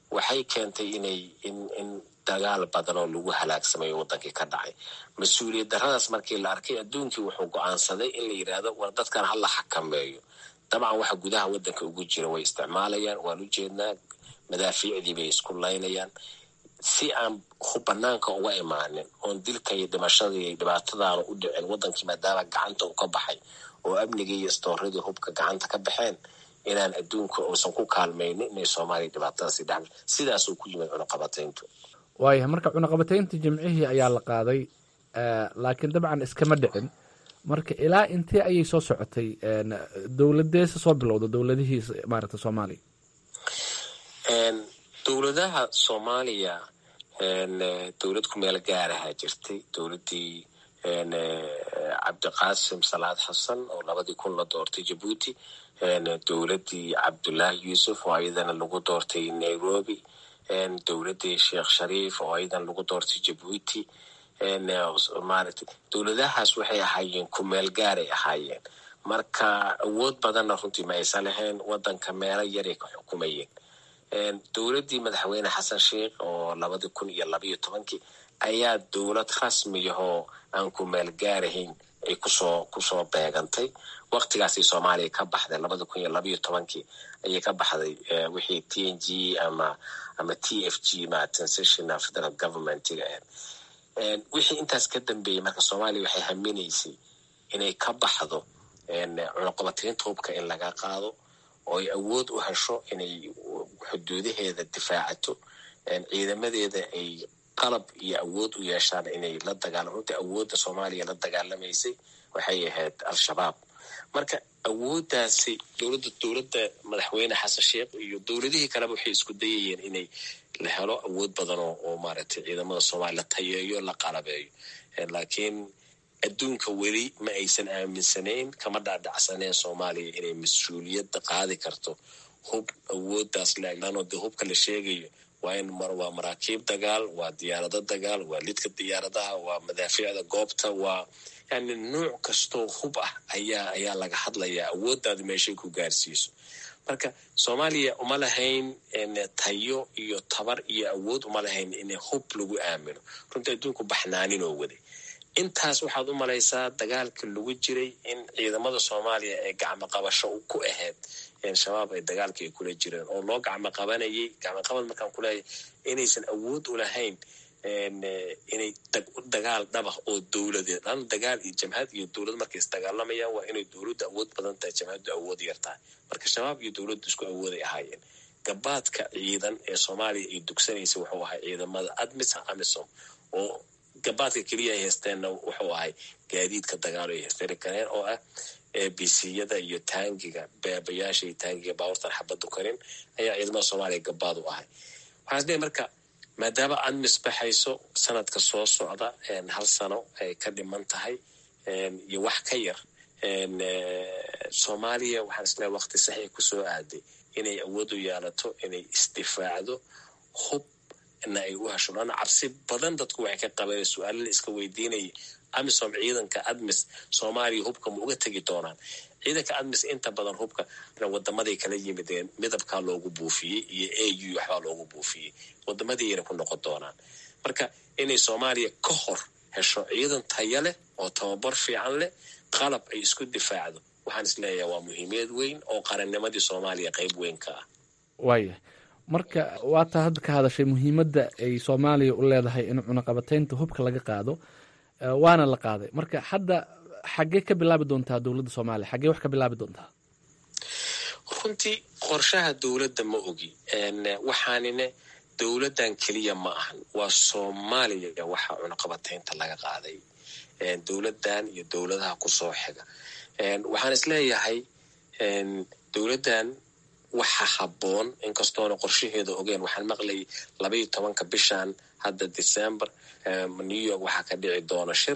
waxay keentay inay in in dagaal badan oo lagu halaagsamayo wadankii ka dhacay. mas-uuliyad darradaas markii la arkay adduunkii wuxuu go-aansaday in la yidhaahdo war dadkan ha la xakameeyo. dabcan waxa gudaha wadanka ugu jira way isticmaalayaan, waan u jeednaa madaafiicdii bay isku laynayaan si aan banaanka uga imaanin oon dilka iyo dhimashada iyo dhibaatadaana u dhicin wadankii maadaama gacanta u ka baxay oo amnigii iyo istooradii hubka gacanta ka baxeen inaan adduunka uusan ku kaalmaynin inay soomaaliya dhibaatadaasi dhex sidaasuu ku yimid cunaqabatayntu. waayahay marka cunaqabataynta jimcihii ayaa la qaaday laakiin dabcan iskama dhicin. marka ilaa intee ayay soo socotay dowladeesa soo bilowda dowladihii maaragta soomaaliya? dowladaha soomaaliya dowlad ku meel gaarahaa jirtay. dowladdii cabdiqaasim salaad xasan oo labadii kun la doortay jabuuti, dowladdii cabdullaahi yuusuf oo ayadana lagu doortay nairobi, dowladdii sheekh shariif oo ayadan lagu doortay jabuuti. maaragtay dowladahaas waxay ahaayeen ku meel gaaray ahaayeen, marka awood badanna runtii ma aysan lahayn, wadanka meelo yaray ka xukumayeen. dowladdii madaxweyne xasan sheikh oo labadii kun iyo labayo tobankii ayaa dowlad rasmiyahoo aan ku meel gaarahayn ay kusoo kusoo beegantay. waktigaasay soomaaliya ka baxday labada kun iyo labayo tobankii ayay ka baxday wixii t n g ama ama t f g ma transitional federal governmentiga ahayd. wixii intaas ka dambeeyey marka soomaaliya waxay haminaysay inay ka baxdo cunaqabataynta hubka in laga qaado oo ay awood u hesho inay xuduudaheeda difaacato, ciidamadeeda ay qalab iyo awood u yeeshaan inay la dagaalamo. runtii awoodda soomaaliya la dagaalamaysay waxay ahayd al-shabaab. marka awooddaasi dowladda dowladda madaxweyne xasan sheikh iyo dowladihii kaleba waxay isku dayayeen inay la helo awood badan oo oo maaragtay ciidamada soomaaliya la tayeeyo la qalabeeyo. laakiin adduunka weli ma aysan aaminsanayn, kama dhaadhacsaneen soomaaliya inay mas-uuliyadda qaadi karto hub awooddaas laaglaanoo dee hubka la sheegayo waa in mar waa maraakiib dagaal, waa diyaarado dagaal, waa lidka diyaaradaha, waa madaafiicda goobta, waa yani nuuc kastoo hub ah ayaa ayaa laga hadlayaa awooddaada meeshay ku gaarsiiso. marka soomaaliya uma lahayn tayo iyo tabar iyo awood uma lahayn in hub lagu aamino. runtii adduunku baxnaaninoo waday. intaas waxaad u malaysaa dagaalka lagu jiray in ciidamada soomaaliya ee gacmo qabasho ku ahayd shabaab ay dagaalka ay kula jireen oo loo gacmo qabanayay. gacmo qabad markaan kuleeyahay inaysan awood u lahayn inay dagaal dhabah oo dowladeed an dagaal iyo jamhad iyo dowlad markay isdagaalamayaan waa inay dowladda awood badan tahay, jamhaddu awood yar tahay. marka shabaab iyo dowladdu isku awooday ahaayeen. gabaadka ciidan ee soomaaliya ay dugsanaysa wuxuu ahay ciidamada admis amisom oo gabaadka keliya ay haysteenna wuxuu ahay gaadiidka dagaalo ay haysteri kareen oo ah bciyada iyo taangiga beebayaasha iyo taangiga baawartan xabaddu karin ayaa ciidamada soomaaliya gabaad u ahay. waxaan isleeyahay marka maadaama admis baxayso sanadka soo socda hal sano ay ka dhiman tahay iyo wax ka yar, soomaaliya waxaan isleeyahay waqti sax ay kusoo aaday inay awood u yeelato inay isdifaacdo hub na ay u hesho. lana cabsi badan dadku waxay ka qabeen su-aalo la iska weydiinayay amisom ciidanka admis soomaaliya hubka ma uga tegi doonaan. ciidanka admis inta badan hubka wadamaday kala yimideen midabkaa loogu buufiyey iyo a u waxbaa loogu buufiyey, wadamadiina ku noqon doonaan. marka inay soomaaliya ka hor hesho ciidan taya leh oo tababar fiican leh, qalab ay isku difaacdo, waxaan isleeyahay waa muhiimiyad weyn oo qarannimadii soomaaliya qayb weyn ka ah. waaya marka waataa hadda ka hadashay muhiimadda ay soomaaliya u leedahay in cunaqabataynta hubka laga qaado, waana la qaaday. marka hadda xaggee ka bilaabi doontaa dowladda soomaaliya? xaggee wax ka bilaabi doontaa? runtii qorshaha dowladda ma ogi. waxaanine dowladdan keliya ma ahan, waa soomaaliya waxa cunaqabataynta laga qaaday, dowladdan iyo dowladaha kusoo xiga. waxaan isleeyahay dowladdan waxa habboon, inkastoona qorshaheeda ogeen. waxaan maqlayay labaiyo tobanka bishan hadda december new york waxaa ka dhici doona shir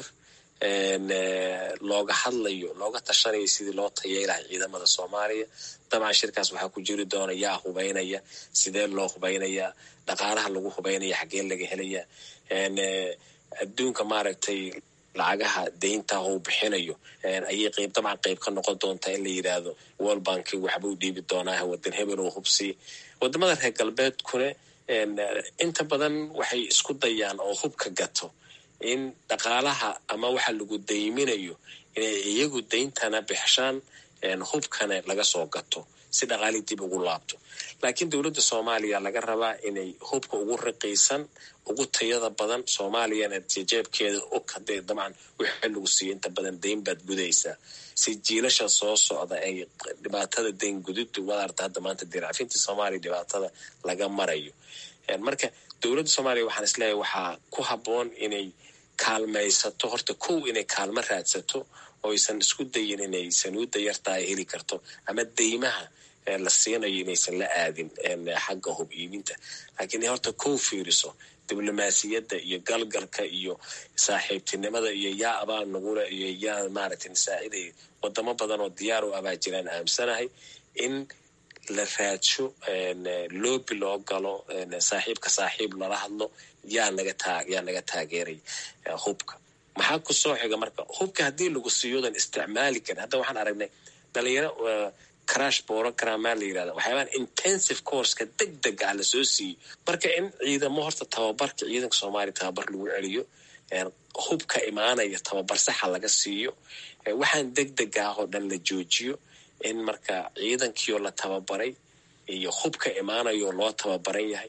looga hadlayo looga tashanayo sidii loo tayeelahay ciidamada soomaaliya. dabcan shirkaas waxaa ku jiri doona yaa hubaynaya, sidee loo hubaynayaa, dhaqaalaha lagu hubaynaya xaggee laga helaya, adduunka maaragtay lacagaha deynta uu bixinayo ayay qayb dabcan qayb ka noqon doontaa in la yidhaahdo world banki waxba u dhiibi doonaa wadan hebel oo hubsi. wadamada reer galbeedkune inta badan waxay isku dayaan oo hubka gato in dhaqaalaha ama waxa lagu dayminayo inay iyagu dayntana bixishaan hubkana laga soo gato si dhaqaali dib ugu laabto. laakiin dowladda Soomaaliya laga rabaa inay hubka ugu raqiisan ugu tayada badan Soomaaliyana jeebkeeda oo kadee dabcan wixii lagu siiyay inta badan dayn baad gudaysaa si jiilasha soo socda ay dhibaatada dayn gudubtu wadaarta hadda maanta diraafinta Soomaaliya dhibaatada laga marayo. marka dowladda Soomaaliya waxaan isleeyahay waxaa ku haboon inay kaalmaysato horta kow inay kaalmo raadsato oo aysan isku dayin inay sanuuda yartaa heli karto ama deymaha la siinayo inaysan la aadin xagga hub iibinta laakiin horta kow fiiriso diblomaasiyadda iyo galgalka iyo saaxiibtinimada iyo yaa abaan nagula iyo yaa maaragtay saaciday wadamo badan oo diyaar u abaa jiraan aamsanahay in la raadsho loobi loo galo saaxiibka saaxiib lala hadlo yaa naga taag yaa naga taageeray hubka. maxaa ku soo xiga marka hubka haddii lagu siiyodan isticmaali karin hadda waxaan aragnay dhalinyaro crash program ma la yiraahdo waxyaabaan intensive course-ka degdeg ah la soo siiyey marka in ciidamo horta tababarka ciidanka Soomaaliya tababar lagu celiyo hubka imaanaya tababar sax laga siiyo waxaan degdeg ah oo dhan la joojiyo in marka ciidankii la tababaray iyo hubka imaanayo loo tababaran yahay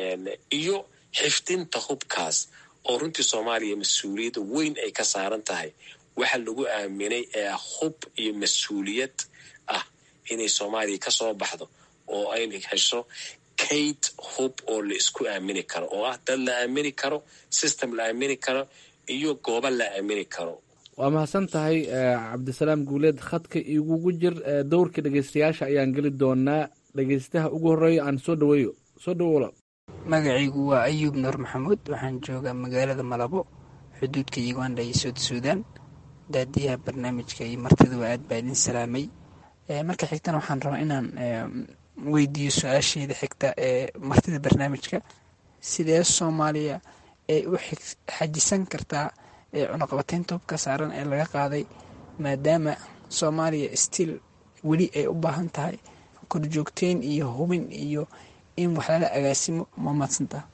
iyo xifdinta hubkaas oo runtii Soomaaliya mas'uuliyad weyn ay ka saaran tahay waxa lagu aaminay ee hub iyo mas'uuliyad ah inay Soomaaliya ka soo baxdo oo ay hesho kayd hub oo la isku aamini karo oo ah dad la aamini karo system la aamini karo iyo goobo la aamini karo. waa mahadsan tahay cabdisalaam guuleed khadka igugu jir dowrka dhegeystayaasha ayaan geli doonaa dhegeystaha ugu horeeya aan soo dhaweeyo soo dhawola. magacaygu waa Ayuub Nuur Maxamuud waxaan joogaa magaalada Malabo xuduudka Uganda iyo South Sudan daadiyaha barnaamijka iyo martida waa aad baa idin salaamay. marka xigtana waxaan rabaa inaan weydiiyo su-aasheeda xigta ee martida barnaamijka sidee Soomaaliya ay u xajisan kartaa cunaqabataynta hubka saaran ee laga qaaday maadaama Soomaaliya still weli ay u baahan tahay korjoogteyn iyo hubin iyo in wax lala agaasimo ma maadsantaa.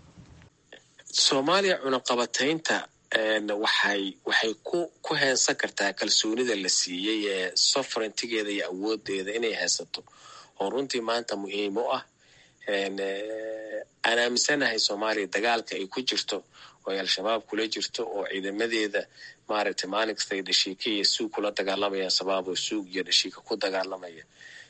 Soomaaliya cunaqabataynta waxay waxay ku ku heensan kartaa kalsoonida la siiyay ee sovereignty-geeda iyo awoodeeda inay haysato oo runtii maanta muhiim u ah aan aaminsanahay Soomaaliya dagaalka ay ku jirto oo al-shabaab kula jirto oo ciidamadeeda maaragtay maalin kasta ay dhashiika iyo suug kula dagaalamayaan sabab oo suug iyo dhashiika ku dagaalamaya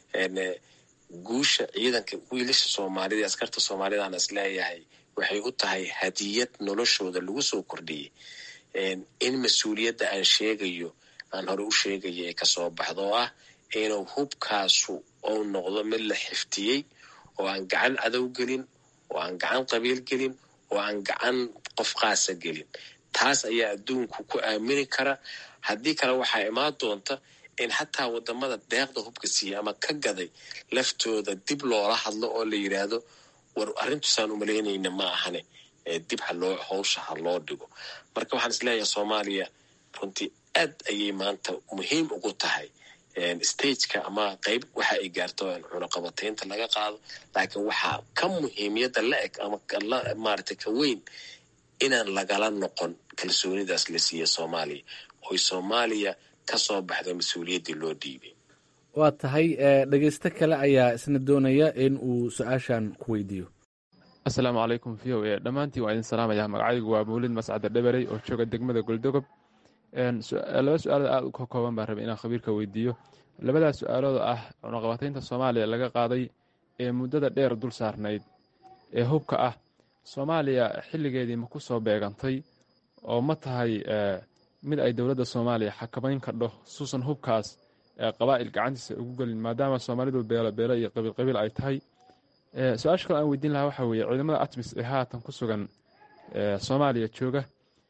guusha ciidanka wiilasha Soomaalida askarta Soomaalida aan isleeyahay waxay u tahay hadiyad noloshooda lagu soo kordhiyay in mas'uuliyadda aan sheegayo aan hore u sheegay ee ka soo baxdo ah inuu hubkaasu oo noqdo mid la xiftiyay oo aan gacan cadow gelin oo aan gacan qabiil gelin oo aan gacan qof qaasa gelin taas ayaa adduunku ku aamini kara haddii kale waxaa imaan doonta in xataa wadamada deeqda hubka siiya ama ka gaday laftooda dib loola hadlo oo la yiraahdo war arrintusaan u maleynayna ma ahane dib ha loo hawsha ha loo dhigo. marka waxaan isleeyahay Soomaaliya runtii aad ayay maanta muhiim ugu tahay stageka ama qayb waxa ay gaarto in cunaqabataynta laga qaado laakiin waxaa ka muhiimiyada la eg ama maaragtay ka weyn inaan lagala noqon kalsoonidaas la siiya Soomaaliya oo Soomaaliya ka soo baxda mas'uuliyaddii loo dhiibay. waa tahay dhegeysto kale ayaa isna doonaya in uu su-aashan ku weydiiyo. asalaamu calaykum v o a dhammaantiin waa idin salaamayaa magacaygu waa mawlid mascade dhabarey oo jooga degmada goldogob. laba su-aalood aada u ka kooban baan rabay inaan khabiirka weydiiyo. labadaas su-aalood ah cunaqabataynta Soomaaliya laga qaaday ee muddada dheer dul saarnayd ee hubka ah Soomaaliya xilligeedii ma ku soo beegantay oo ma tahay mid ay dowladda Soomaaliya xakamayn kardho suusan hubkaas qabaa'il gacantiisa ugu gelin maadaama Soomaalidu beelo beelo iyo qabiil qabiil ay tahay. su-aasha kale aan weydiin lahaa waxaa weeye ciidamada ATMIS ee haatan ku sugan Soomaaliya jooga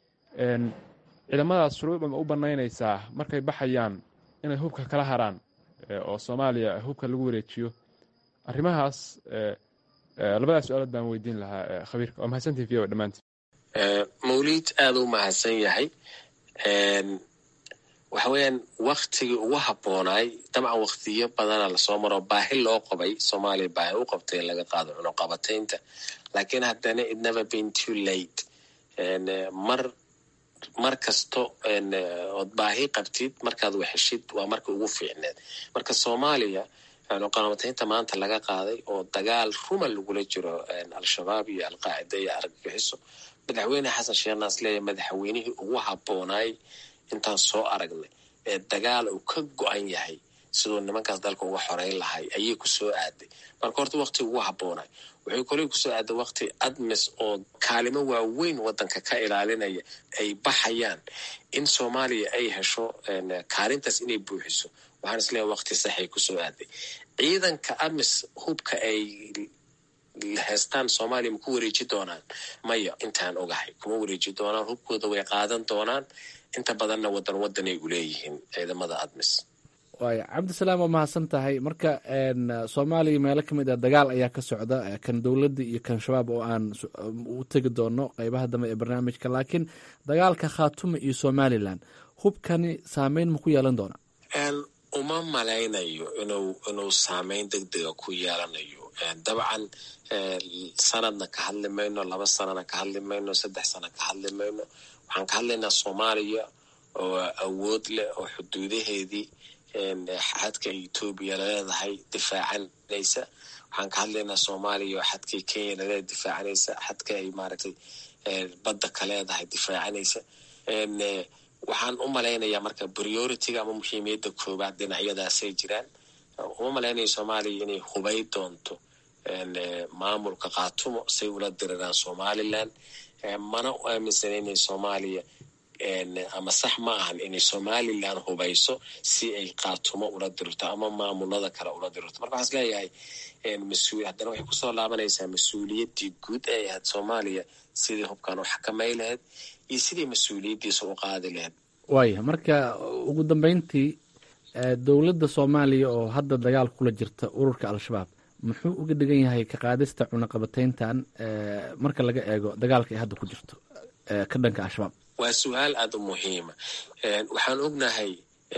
ciidamadaas shuruucda ma u banaynaysaa markay baxayaan inay hubka kala haraan oo Soomaaliya hubka lagu wareejiyo arrimahaas labadaas su-aalood baan weydiin lahaa khabiirka. waa mahadsantihin v o dhammaantiin. mawlid aada u mahadsan yahay waxa weeyaan waktigii ugu habboonaay dabcan waktiyo badana lasoo maro baahi loo qabay soomaaliya baahi u qabtay in laga qaado cunaqabataynta laakiin haddana it never been too late mar mar kasto ood baahi qabtid markaad waxeshid waa marka ugu fiicneed marka soomaaliya cunaqabataynta maanta laga qaaday oo dagaal ruma lagula jiro al-shabaab iyo al-qaacida iyo argagixiso madaxweyne xasan sheekh naasleeya madaxweynihii ugu habboonaay intaan soo aragnay ee dagaal uu ka go-an yahay siduu nimankaas dalka uga xoreyn lahay ayay ku soo aaday marka horta wakti ugu habboonay wuxuu koley kusoo aaday wakti admis oo kaalimo waaweyn waddanka ka ilaalinaya ay baxayaan in soomaaliya ay hesho kaalintaas inay buuxiso waxaan isleeyahay wakti saxay kusoo aaday ciidanka admis hubka ay heestaan soomaaliya ma ku wareeji doonaan maya intaan ogahay kuma wareeji doonaan hubkooda way qaadan doonaan inta badanna wadan wadanay u leeyihiin ciidamada admis waaya cabdisalaam waa mahadsan tahay marka soomaaliya meelo ka mid ah dagaal ayaa ka socda kan dowladda iyo kan shabaab oo aan u tegi doono qeybaha dambe ee barnaamijka laakiin dagaalka khaatume iyo somalilan hubkani saameyn ma ku yeelan doona uma malaynayo inuu inuu saameyn degdega ku yeelanayo dabcan sanadna ka hadli mayno laba sanana ka hadli mayno saddex sana ka hadli mayno waxaan ka hadlaynaa soomaaliya oo awood leh oo xuduudaheedii xadka etoobiya laleedahay difaacanaysa waxaan ka hadlaynaa soomaaliya oo xadkay kenya laleedahay difaacanaysa xadka ay maaragtay badda ka leedahay difaacanaysa waxaan u malaynayaa marka priority-ga ama muhiimiyadda koobaad dhinacyadaasay jiraan uma malaynaya soomaaliya inay hubay doonto maamulka khaatumo say ula diriraan somalilan mana u aaminsan inay soomaaliya ama sax ma ahan inay somalilan hubayso si ay khaatumo ula dirto ama maamulada kale ula dirto marka waxaan isleeyahay mas-uul haddana waxay kusoo laabanaysaa mas-uuliyaddii guud ee ahayd soomaaliya sidii hubkan u xakamay lahayd iyo sidii mas-uuliyaddiisa u qaadi lahayd waaya marka ugu dambeyntii dowladda soomaaliya oo hadda dagaal kula jirta ururka al-shabaab muxuu uga dhigan yahay ka qaadista cunaqabatayntan marka laga eego dagaalka ay hadda ku jirto ka dhanka al-shabaab waa su-aal aada u muhiima waxaan ognahay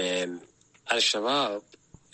al-shabaab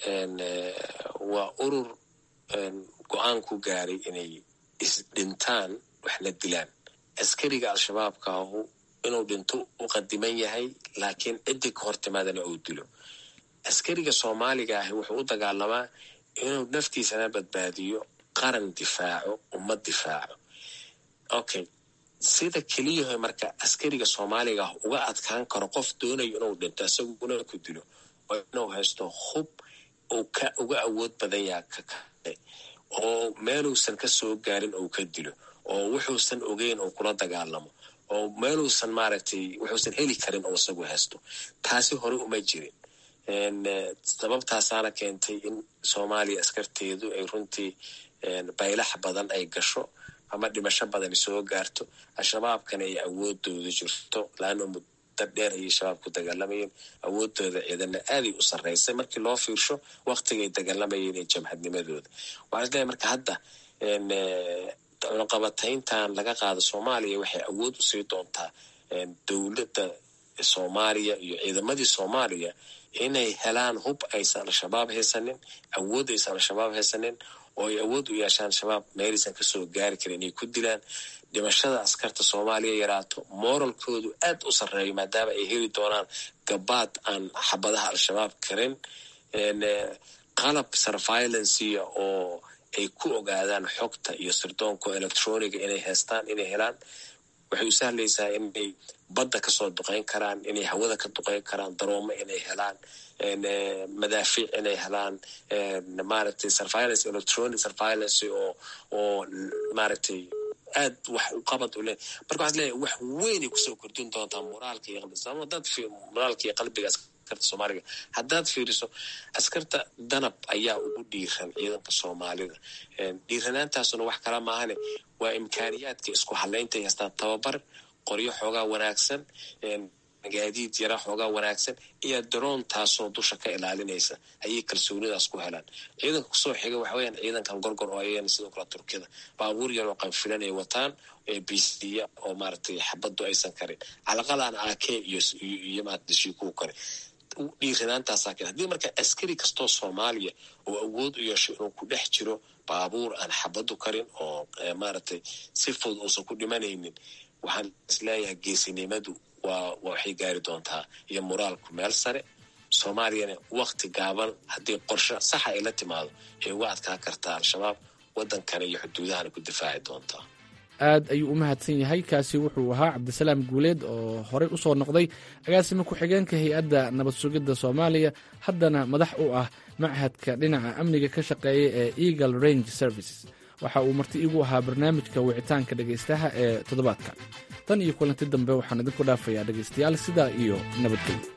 waa urur go-aan ku gaaray inay isdhintaan waxna dilaan askariga al-shabaabkaahu inuu dhinto u qadiman yahay laakiin ciddii ka hor timaadana uu dilo askariga soomaaliga ahi wuxuu u dagaalamaa inuu naftiisana badbaadiyo qaran difaaco ummad difaaco okay sida keliyaha marka askariga soomaaliga ah uga adkaan karo qof doonayo inuu dhinto isaguna ku dilo oo inuu haysto hub uu ka uga awood badan yaha ka kale oo meeluusan ka soo gaarin uu ka dilo oo wuxuusan ogeyn uu kula dagaalamo oo meeluusan maaragtay wuxuusan heli karin oo isagu haysto taasi hore uma jirin sababtaasaana keentay in soomaaliya askarteedu ay runtii baylax badan ay gasho ama dhimasho badan soo gaarto al-shabaabkana ay awoodooda jirto laana muddo dheer ayay shabaab ku dagaalamayeen awoodooda ciidana aaday u sarreysay markii loo fiirsho waktigay dagaalamayeen ee jamhadnimadooda waxaan isleeyahay marka hadda cunaqabatayntan laga qaado soomaaliya waxay awood usii doontaa dowladda soomaaliya iyo ciidamadii soomaaliya inay helaan hub aysan al-shabaab haysanin awood aysan al-shabaab haysanin oo ay awood u yeeshaan shabaab meelaysan kasoo gaari karin inay ku dilaan dhimashada askarta soomaaliya yaraato moralkoodu aad u sarreeyo maadaama ay heli doonaan gabaad aan xabadaha al-shabaab karin qalab surveilancia oo ay ku ogaadaan xogta iyo sirdoonka electroniga inay haystaan inay helaan waxay u sahlaysaa inay badda kasoo duqeyn karaan inay hawada ka duqeyn karaan daroomo inay helaan madaafiic inay helaan maaragtay surveillance electronic surveillance oo oo maaragtay aad wax u qabad u leh marka waxaad leeyahay wax weynay kusoo kordhin doontaa moraalka iyo qalbiga dad moraalka iyo qalbiga askarta soomaaliga haddaad fiiriso askarta danab ayaa ugu dhiiran ciidanka soomaalida dhiiranaantaasuna wax kala maahane waa imkaaniyaadka isku halaynta haystaan tababar qoryo xoogaa wanaagsan gaadiid yara xoogaa wanaagsan iyo daroon taasoo dusha ka ilaalinaysa ayay kalsoonidaas ku helaan ciidanka kusoo xiga waxa weyaan ciidankan gorgor oo ayana sidoo kale turkida baabuur yar oo qanfilan ay wataan ee bisiya oo maaragtay xabaddu aysan karin calaqalaan ak iyo iyo maaragtay shikuu kare dhiiranaantaasaa keen haddii marka askari kastoo soomaaliya oo awood u yeesho inuu ku dhex jiro baabuur aan xabadu karin oo maaragtay si fudud uusan ku dhimanaynin waxaan isleeyahay geesinimadu waa waxay gaari doontaa iyo moraalku meel sare soomaaliyana wakti gaaban haddii qorshe saxa ay la timaado ay uga adkaa kartaa al-shabaab waddankana iyo xuduudahana ku difaaci doontaa aad ayuu u mahadsan yahay kaasi wuxuu ahaa cabdisalaam guuleed oo horey u soo noqday agaasima ku-xigeenka hay-adda nabad sugidda soomaaliya haddana madax u ah machadka dhinaca amniga ka shaqeeya ee eagle range services waxa uu marti igu ahaa barnaamijka wicitaanka dhegaystaha ee toddobaadka tan iyo kulanti dambe waxaan idinku dhaafayaa dhegaystayaal sidaa iyo nabadgelyo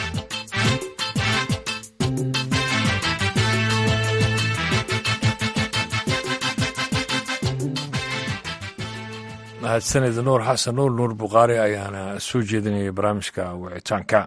mahadsanid nuur xasan nuur nuur bukhaari ayaana soo jeedinayay barnaamijka wicitaanka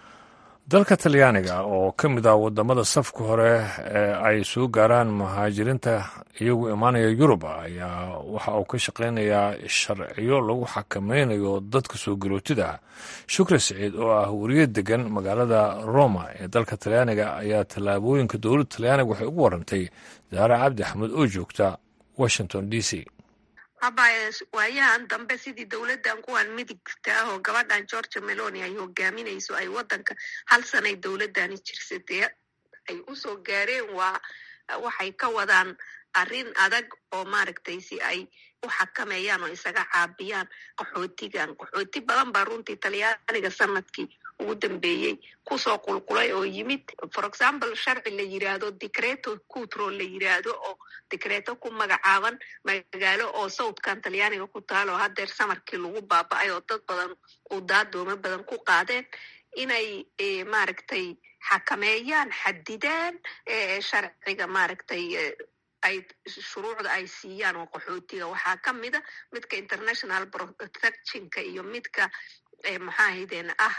dalka talyaaniga oo ka mid ah wadamada safka hore ee ay soo gaaraan muhaajiriinta iyagu imaanaya yurub ayaa waxa uu ka shaqaynayaa sharciyo lagu xakameynayo dadka soo garootida shukri siciid oo ah wariye degan magaalada roma ee dalka talyaaniga ayaa tallaabooyinka dowladda talyaaniga waxay ugu warantay daare cabdi axmed oo joogta washington d c habaye waayahan dambe sidii dowladdan kuwan midigta ah oo gabadhan georgia meloni ay hogaaminayso ay waddanka hal sanay dowladdani jirsatee ay usoo gaareen waa waxay ka wadaan arrin adag oo maaragtay si ay u xakameeyaan oo isaga caabiyaan qaxootigan qaxooti badan baa runtii talyaaniga sanadkii ugu dambeeyey kusoo qulqulay oo yimid for example sharci la yiraahdo decreto cutro la yiraahdo oo decreto ku magacaaban magaalo oo southkan talyaaniga ku taalo hadeer samarkii lagu baaba'ay oo dad badan u daadooma badan ku qaadeen inay maaragtay xakameeyaan xadidaan sharciga maaragtay ay shuruucda ay siiyaan oo qaxootiga waxaa ka mida midka international protectionka iyo midka maxaa haydeen ah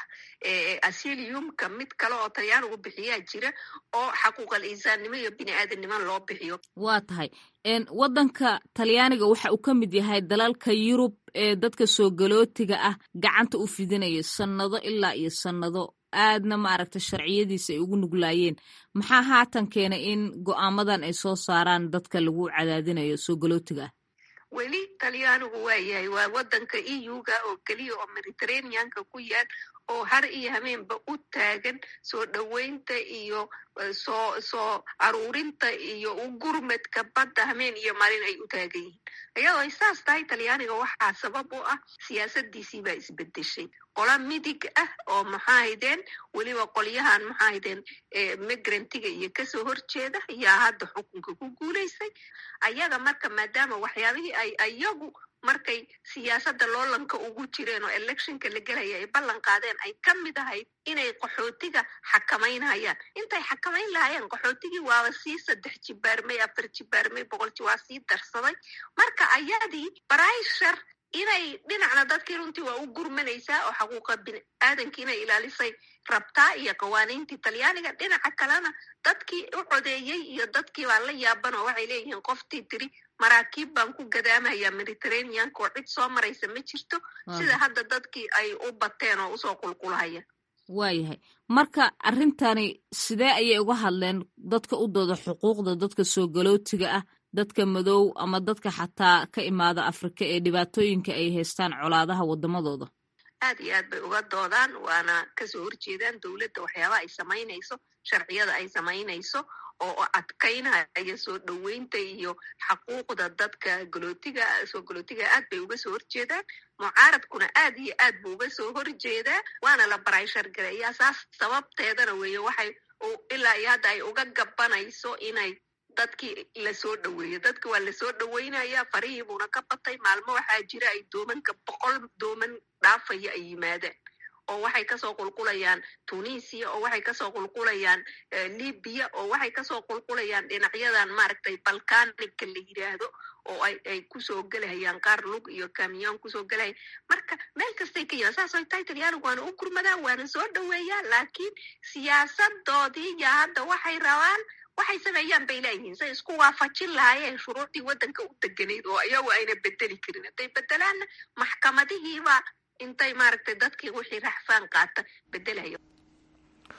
asiliumka mid kale oo talyaanigu bixiyaa jira oo xaquuqal insaannimo iyo bini aadamnimo loo bixiyo waa tahay waddanka talyaaniga waxa uu ka mid yahay dalalka yurub ee dadka soo galootiga ah gacanta u fidinaya sannado ilaa iyo sannado aadna maaragta sharciyadiisa ay ugu nuglaayeen maxaa haatan keenay in go'aamadan ay soo saaraan dadka lagu cadaadinayo soo galootiga ah weli talyaanigu waa yahay waa waddanka e u-ga oo keliya oo mediterraneanka ku yaal oo har iyo hameenba u taagan soo dhoweynta iyo soo soo aruurinta iyo u gurmadka badda hameen iyo maalin ay u taagan yihiin iyadoo ay saas tahay talyaaniga waxaa sabab u ah siyaasadiisii baa isbedeshay qola midig ah oo maxaa haydeen weliba qolyahan maxaa haydeen migrantiga iyo kasoo horjeeda ayaa hadda xukunka ku guulaysay ayaga marka maadaama waxyaabihii ay ayagu markay siyaasadda loolanka ugu jireen oo electionka la gelaya ay ballan qaadeen ay ka mid ahayd inay qaxootiga xakamaynhayaan intay xakamayn lahaayeen qaxootigii waaba sii saddex jibaarmay afar jibaarmay boqolji waa sii darsaday marka ayadii barayshar inay dhinacna dadkii runtii waa u gurmanaysaa oo xaquuqa bini aadankii inay ilaalisay rabtaa iyo qawaaniintii talyaaniga dhinaca kalena dadkii u codeeyey iyo dadkii baa la yaaban oo waxay leeyihiin qoftii tiri maraakiib baan ku gadaamaya mediterraneanka oo cid soo maraysa ma jirto sida hadda dadkii ay u bateen oo usoo qulqulhayaan waayahay marka arrintani sidee ayay uga hadleen dadka u dooda xuquuqda dadka soo galootiga ah dadka madow ama dadka xataa ka imaada afrika ee dhibaatooyinka ay haystaan colaadaha waddamadooda aad iyo aad bay uga doodaan waana kasoo horjeedaan dowladda waxyaabaha ay samaynayso sharciyada ay samaynayso oo adkaynaya soo dhoweynta iyo xaquuqda dadka galootiga soo galootiga aad bay uga soo horjeedaan mucaaradkuna aad iyo aad buu uga soo horjeedaa waana la barayshar gareeyaa saas sababteedana weeye waxay ilaa iyo hadda ay uga gabanayso inay dadkii lasoo dhoweeyo dadka waa lasoo dhoweynaya farihii buuna ka batay maalmo waxaa jira ay doomanka boqol dooman dhaafaya ay yimaadaan oo waxay kasoo qulqulayaan tunisia oo waxay kasoo qulqulayaan libiya oo waxay kasoo qulqulayaan dhinacyadan maaragtay balkanika la yiraahdo oo ay ay kusoo gelahayaan qaar lug iyo camion kusoo gelahaya marka meel kastay ka yimaan saas ay tahay talyaanigu waana u gurmadaan waana soo dhoweeyaan laakiin siyaasadoodii iyo hadda waxay rabaan waxay sameeyaan bay leeyihiin say isku waafajin lahaayeen shuruucdii waddanka u deganayd oo ayagu ayna bedeli karin hadday bedelaanna maxkamadihiibaa intay maaragtay dadkii wixii raxfaan qaata bedelayo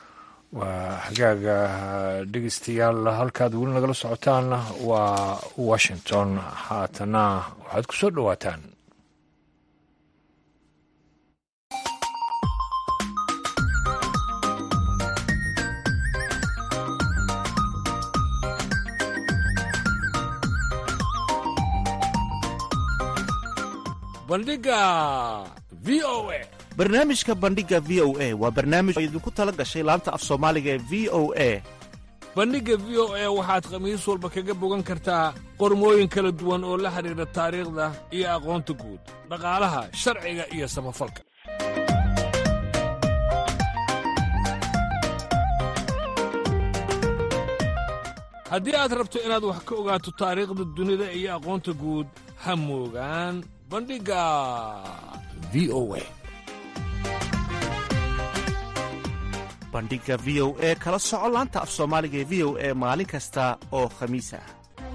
waa hagaaga dhegeystayaal halkaad weli nagala socotaan waa washington. haatana waxaad ku soo dhowaataan bandhiga v o a. barnaamijka bandhiga v o a waa barnaamij oo idinku tala gashay laanta af soomaaliga ee v o a. bandhigga v o a waxaad khamiis walba kaga bogan kartaa qormooyin kala duwan oo la xidhiidha taariikhda iyo aqoonta guud, dhaqaalaha, sharciga iyo samafalka. haddii aad rabto inaad wax ka ogaato taariikhda dunida iyo aqoonta guud, ha moogaan bandhigga v o a. bandhiga v o a kala soco laanta af soomaaliga ee v o a maalin kasta oo khamiis ah.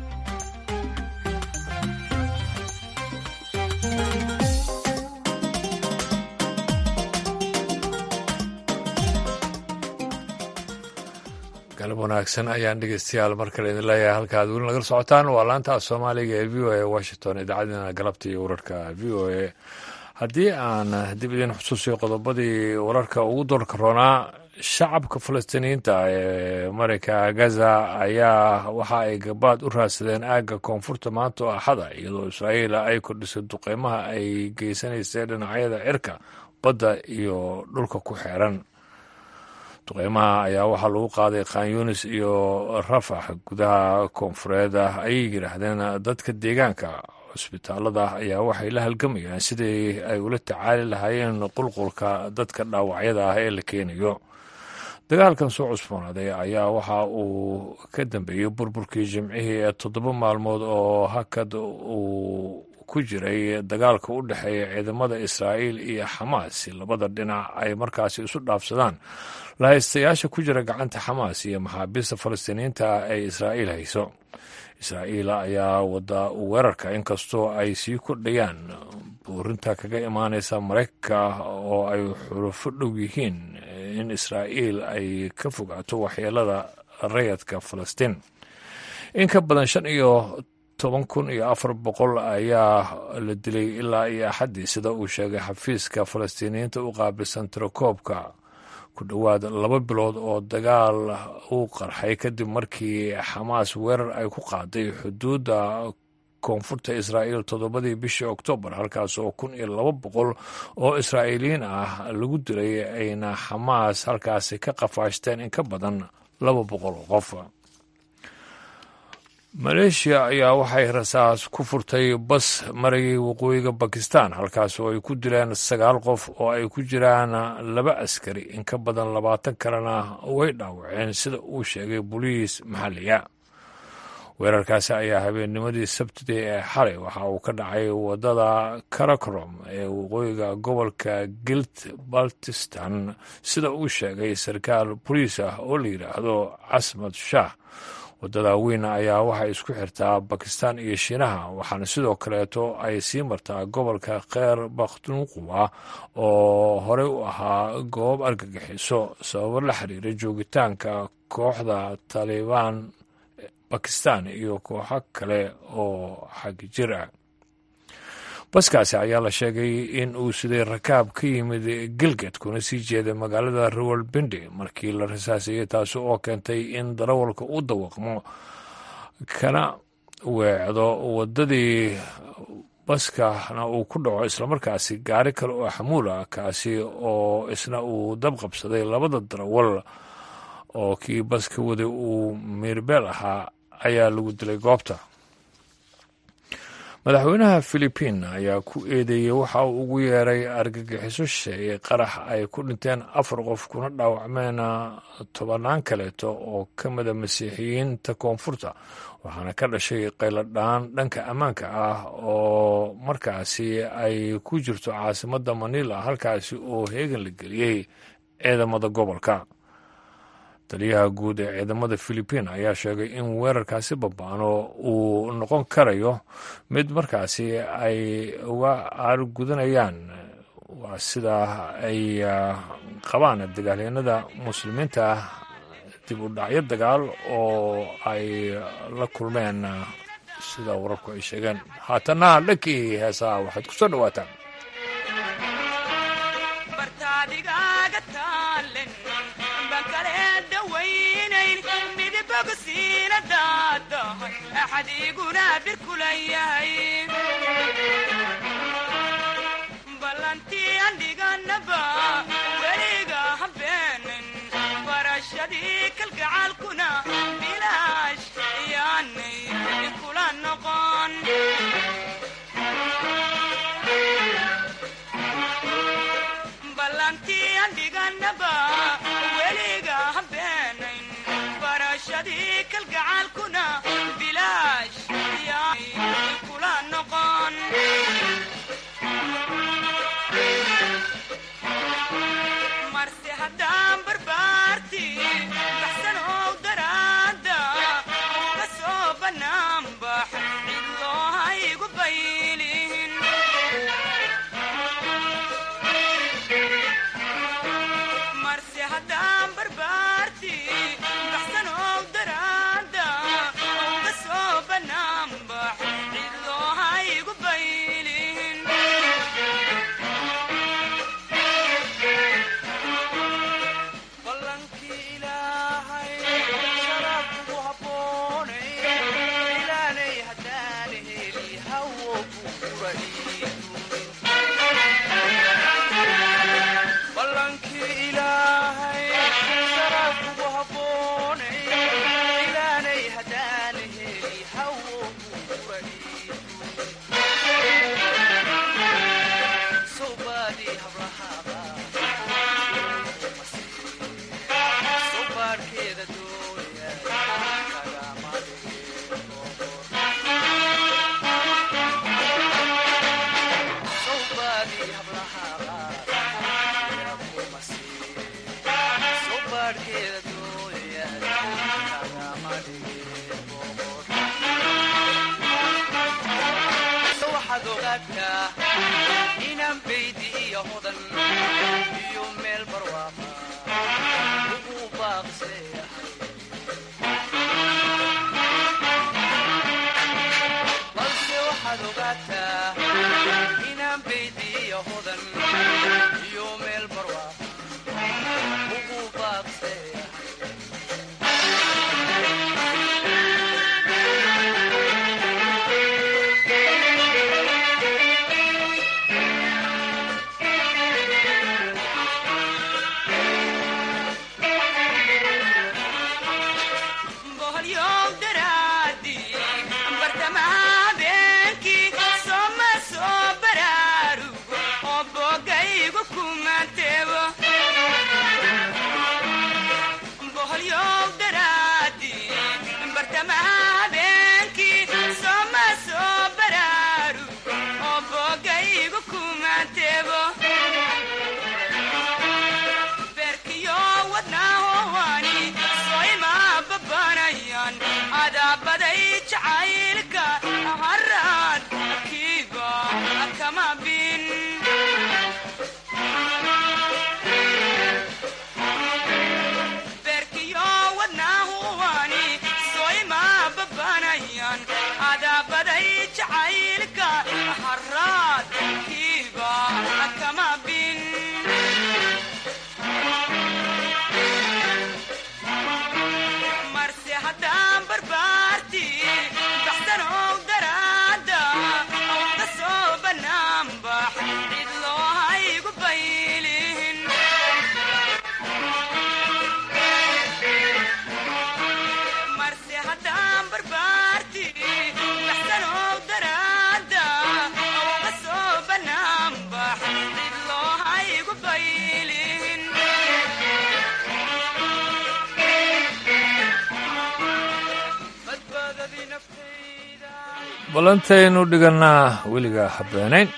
galab wanaagsan ayaan dhegeystayaal mar kale idin leeyahay halka aad weli nagala socotaan waa laanta af soomaaliga ee v o a washington, idaacaddeena galabta iyo wararka v o a. haddii aan dib idin xusuusiyo qodobadii wararka ugu doorka roonaa, shacabka falastiiniyiinta ee marayka gaza ayaa waxa ay gabaad u raadsadeen aagga koonfurta maanta oo axada, iyadoo israa'iil ay kordhisay duqeymaha ay geysanaysay dhinacyada cirka, badda iyo dhulka ku xeeran. duqeymaha ayaa waxaa lagu qaaday khan yunis iyo rafax gudaha koonfureed ah ayay yidhaahdeen dadka deegaanka. cusbitaalada ayaa waxay la halgamayaan sidii ay ula tacaali lahaayeen qulqulka dadka dhaawacyada ah ee la keenayo. dagaalkan soo cusboonaaday ayaa waxa uu ka dambeeyey burburkii jimcihii ee toddoba maalmood oo hakad uu ku jiray dagaalka u dhexeeya ciidamada israa'iil iyo xamaas si labada dhinac ay markaasi isu dhaafsadaan lahaystayaasha ku jira gacanta xamaas iyo maxaabiista falastiiniyiinta ay israa'iil hayso. israa'iil ayaa wada weerarka inkastoo ay sii kordhayaan buurinta kaga imaanaysa maraykanka oo ay xulufo dhow yihiin in israa'iil ay ka fogaato waxyeelada rayadka falastiin. in ka badan shan iyo toban kun iyo afar boqol ayaa la dilay ilaa iyo axaddii, sida uu sheegay xafiiska falastiiniyiinta u qaabilsan tirakoobka. ku dhowaad laba bilood oo dagaal uu qarxay kadib markii xamaas weerar ay ku qaaday xuduudda koonfurta israa'iil toddobadii bishii oktoobar, halkaas oo kun iyo laba boqol oo israa'iiliyiin ah lagu dilay, ayna xamaas halkaasi ka qafaashteen in ka badan laba boqol oo qof. maleeshiya ayaa waxay rasaas ku furtay bas marayay waqooyiga bakistan, halkaas oo ay ku dileen sagaal qof oo ay ku jiraan laba askari, in ka badan labaatan kalena way dhaawaceen sida uu sheegay boliis maxalliga. weerarkaasi ayaa habeennimadii sabtidii ee xalay waxa uu ka dhacay wadada karakrom ee waqooyiga gobolka gilt baltistan, sida uu sheegay sarkaal boliis ah oo la yidhaahdo casmad shaah. wadada weyn ayaa waxay isku xirtaa bakistan iyo shiinaha, waxaana sidoo kaleeto ay sii martaa gobolka kheer bakhtunquwa oo horey u ahaa goob argagixiso sababo la xiriira joogitaanka kooxda taalibaan bakistan iyo kooxo kale oo xag jir ah. baskaasi ayaa la sheegay in uu siday rakaab ka yimid gilged kuna sii jeeday magaalada rawalbindi markii la rasaasayey, taasi oo keentay in darawalka u dawaqmo kana weecdo wadadii baskana uu ku dhaco islamarkaasi gaari kale oo xamuula, kaasi oo isna uu dab qabsaday. labada darawal oo kii baska waday uu mirbeel ahaa ayaa lagu dilay goobta. madaxweynaha philibiin ayaa ku eedeeyey waxa uu ugu yeeray argagixiso shisheeye qarax ay ku dhinteen afar qof kuna dhaawacmeen tobannaan kaleeto oo ka mida masiixiyiinta koonfurta, waxaana ka dhashay qayladhaan dhanka ammaanka ah oo markaasi ay ku jirto caasimadda manila, halkaasi oo heegan la geliyey ciidamada gobolka. taliyaha guud ee ciidamada philibiin ayaa sheegay in weerarkaasi babaano uu noqon karayo mid markaasi ay uga aargudanayaan waa sida ay qabaan dagaalyahanada muslimiinta dib u dhacyo dagaal oo ay la kulmeen sida wararku ay sheegeen. haatana dhankii heesaha waxaad ku soo dhawaataan balantaynu dhigannaa weliga habeenayn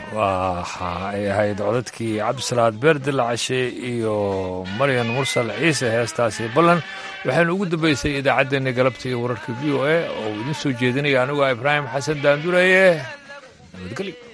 waxa ay ahayd codadkii cabdisalaad beerdila cashe iyo maryan mursal ciise heestaasi ballan waxaynu ugu dambaysay idaacaddeenna galabta iyo wararka v o a oo idin soo jeedinaya aniguo ibraahim xasan daanduraye nabadgelyo.